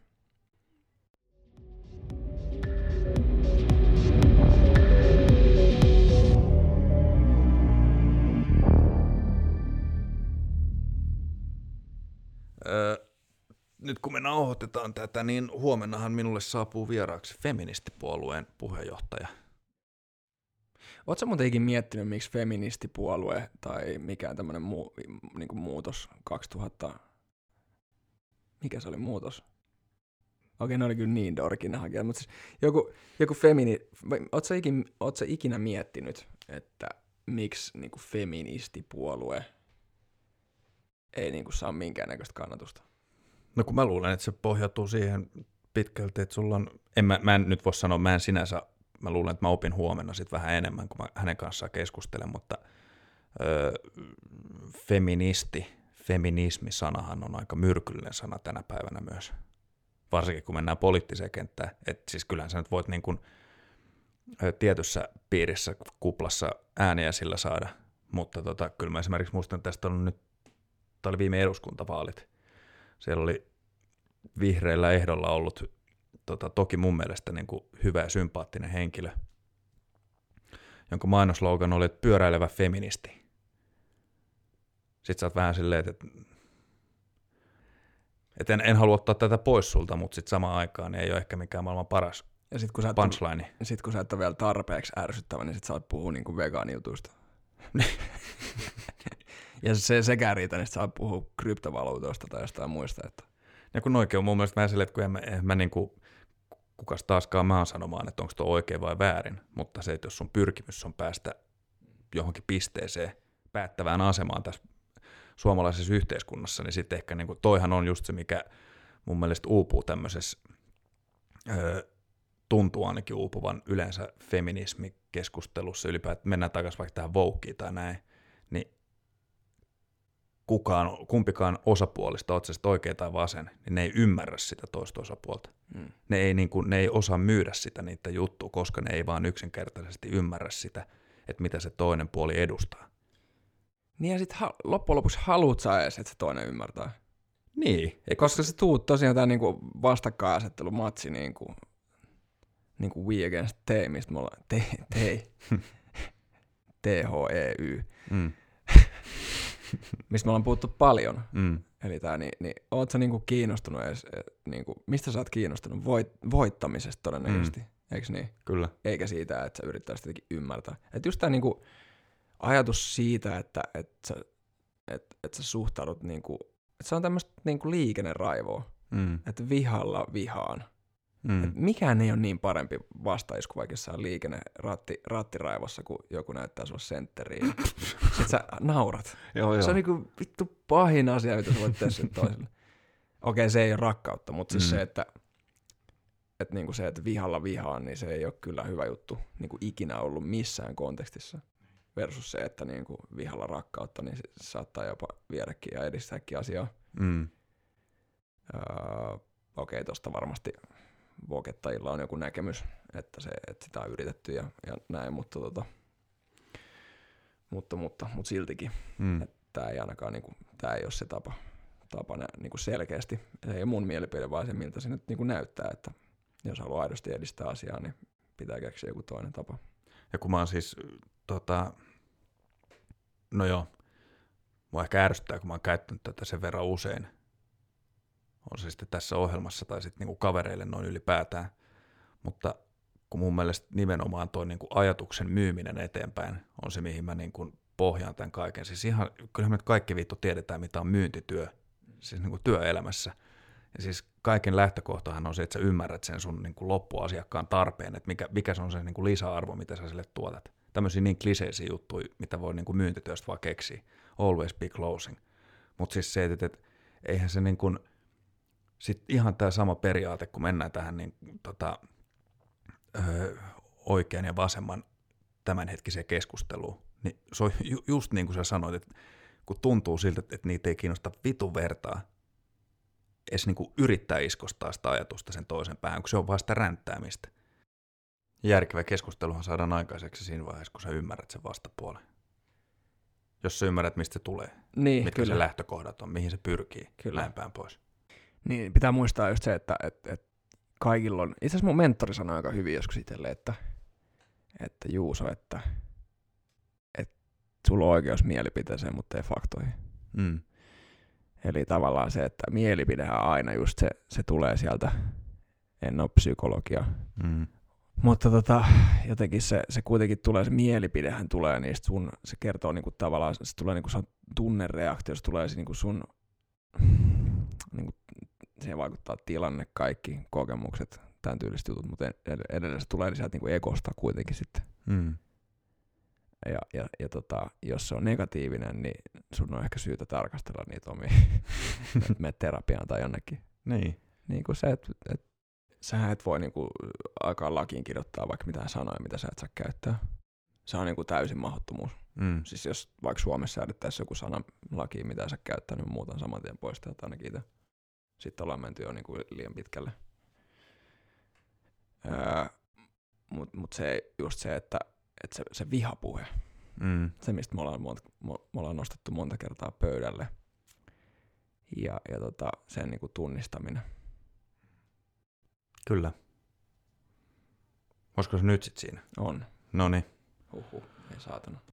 Nyt kun me nauhoitetaan tätä, niin huomennahan minulle saapuu vieraaksi feministipuolueen puheenjohtaja. Ootko muuten ikin miettinyt, miksi feministipuolue tai mikään tämmöinen niin muutos 2000... Mikä se oli muutos? Okei, ne oli kyllä niin dorkin hakea, mutta siis joku ootko sä ikinä miettinyt, että miksi niin kuin feministipuolue ei niin kuin saa minkäännäköistä kannatusta? No kun mä luulen, että se pohjautuu siihen pitkälti, että sulla on, mä en nyt voi sanoa, mä en sinänsä, mä luulen, että mä opin huomenna sit vähän enemmän, kun mä hänen kanssaan keskustelen, mutta feminismi-sanahan on aika myrkyllinen sana tänä päivänä myös, varsinkin kun mennään poliittiseen kenttään, että siis kyllähän sä nyt voit niin kuin tietyssä piirissä, kuplassa ääniä sillä saada, mutta kyllä mä esimerkiksi muistan, että tästä on nyt, tämä oli viime eduskuntavaalit, siellä oli vihreillä ehdolla ollut toki mun mielestä niin kuin hyvä ja sympaattinen henkilö, jonka mainoslogan oli, että pyöräilevä feministi. Sitten sä oot vähän silleen, että en halua ottaa tätä pois sulta, mutta sitten samaan aikaan niin ei ole ehkä mikään maailman paras punchline. Ja sit kun sä et ole vielä tarpeeksi ärsyttävä, niin sit sä oot puhua niinku vegaanijutuista. Ja se sekään riitä, niin sit sä oot puhua kryptovaluutoista tai jostain muista. Että... Ja kun oikein on mun mielestä vähän silleen, että kun en mä niinku, kukas taaskaan mä oon sanomaan, että onko tuo oikein vai väärin, mutta se, että jos sun pyrkimys on päästä johonkin pisteeseen päättävään asemaan tässä suomalaisessa yhteiskunnassa, niin sitten ehkä niinku toihan on just se, mikä mun mielestä uupuu tämmöisessä, tuntuu ainakin uupuvan yleensä feminismikeskustelussa ylipäätään, mennään takaisin vaikka tähän woukkiin tai näin, niin kumpikaan osapuolista, oot sä sitten oikea tai vasen, niin ne ei ymmärrä sitä toista osapuolta. Ne ei osaa myydä sitä niitä juttua, koska ne ei vaan yksinkertaisesti ymmärrä sitä, että mitä se toinen puoli edustaa. Niin ja sitten loppujen lopuksi haluut sä edes, että se toinen ymmärtää. Niin. Koska se tuut tosiaan tää niinku vastakkainasettelumatsi niinku we against te, mistä me ollaan THEY. Mistä me ollaan puhuttu paljon. Eli tää, niin oot sä niinku kiinnostunut edes, niinku, mistä sä oot kiinnostunut? Voittamisesta todennäköisesti, eikö niin? Kyllä. Eikä siitä, että sä yrittäisit jotenkin ymmärtää. Että just tää niinku ajatus siitä, että sä suhtaudut niinku, että se on tämmöistä niinku liikenneraivoa, että vihalla vihaan. Et mikään ei ole niin parempi vastaisku vaikka jossain rattiraivossa, kun joku näyttää sulle sentteriin. Sitten sä naurat. Joo. Se on niinku vittu pahin asia, mitä sä voit tehdä sen toiselle. Okei, se ei ole rakkautta, mutta siis se, että niinku se, että vihalla vihaan, niin se ei ole kyllä hyvä juttu niinku ikinä ollut missään kontekstissa. Versus se, että niinku vihalla rakkautta, niin se saattaa jopa viedäkin ja edistääkin asiaa. Okei, tosta varmasti vokettajilla on joku näkemys, että sitä on yritetty ja näin, mutta siltikin, että tämä ei ainakaan niinku, tää ei ole se tapa niinku selkeästi. Se ei ole mun mielipide, vaan se miltä se nyt niinku näyttää, että jos haluaa aidosti edistää asiaa, niin pitää keksiä joku toinen tapa. Ja kun mä oon siis, no joo, mua ehkä ärsyttää, kun mä oon käyttänyt tätä sen verran usein, on se sitten tässä ohjelmassa tai sitten niinku kavereille noin ylipäätään, mutta kun mun mielestä nimenomaan tuo niinku ajatuksen myyminen eteenpäin on se, mihin mä niinku pohjaan tämän kaiken. Siis ihan, kyllähän me nyt kaikki vittu tiedetään, mitä on myyntityö, siis niinku työelämässä. Ja siis kaiken lähtökohtahan on se, että sä ymmärrät sen sun niinku loppuasiakkaan tarpeen, että mikä se on se niinku lisäarvo, mitä sä sille tuotat. Tämmöisiä niin kliseisiä juttuja, mitä voi niinku myyntityöstä vaan keksiä. Always be closing. Mutta siis se, että eihän se niinku, Sitten ihan tämä sama periaate, kun mennään tähän niin, oikean ja vasemman tämänhetkiseen keskusteluun, niin se on just niin kuin sä sanoit, että kun tuntuu siltä, että niitä ei kiinnosta vitun vertaa edes niin kuin yrittää iskostaa sitä ajatusta sen toisen päähän, kun se on vaan sitä ränttäämistä. Järkevä keskusteluhan saadaan aikaiseksi siinä vaiheessa, kun sä ymmärrät sen vastapuolen. Jos sä ymmärrät, mistä se tulee, niin, mitkä se lähtökohdat on, mihin se pyrkii, näin päin pois. Niin, pitää muistaa just se, että kaikilla on, itse asiassa mun mentori sanoi aika hyvin joskus itselle, että Juuso, että sulla on oikeus mielipiteeseen, mutta ei faktoihin. Eli tavallaan se, että mielipidehän aina just se tulee sieltä, en ole psykologia, mutta jotenkin se kuitenkin tulee, se mielipidehän tulee niistä se kertoo niinku tavallaan, se tulee niinku sun tunnereaktio, se tulee niinku sun, niinku, siihen vaikuttaa tilanne, kaikki kokemukset, tämän tyyliset jutut, mutta edelleen se tulee sieltä niinku egosta kuitenkin sitten. Ja jos se on negatiivinen, niin sun on ehkä syytä tarkastella niitä omia, mene terapiaan tai jonnekin. Niin kuin se, että sähän et voi niinku alkaa lakiin kirjoittaa vaikka mitään sanoja, mitä sä et saa käyttää. Se on niinku täysin mahdottomuus. Siis jos vaikka Suomessa säädettäisiin joku sana lakiin, mitä sä käyttää, niin muutan saman tien pois täältä ainakin itse. Sitten ollaan menty jo niinku liian pitkälle. Mut se just se, että se vihapuhe, se mistä me ollaan nostettu monta kertaa pöydälle ja sen niinku tunnistaminen. Kyllä. Olisiko se nyt sit siinä? On. Noniin. Ei saatana.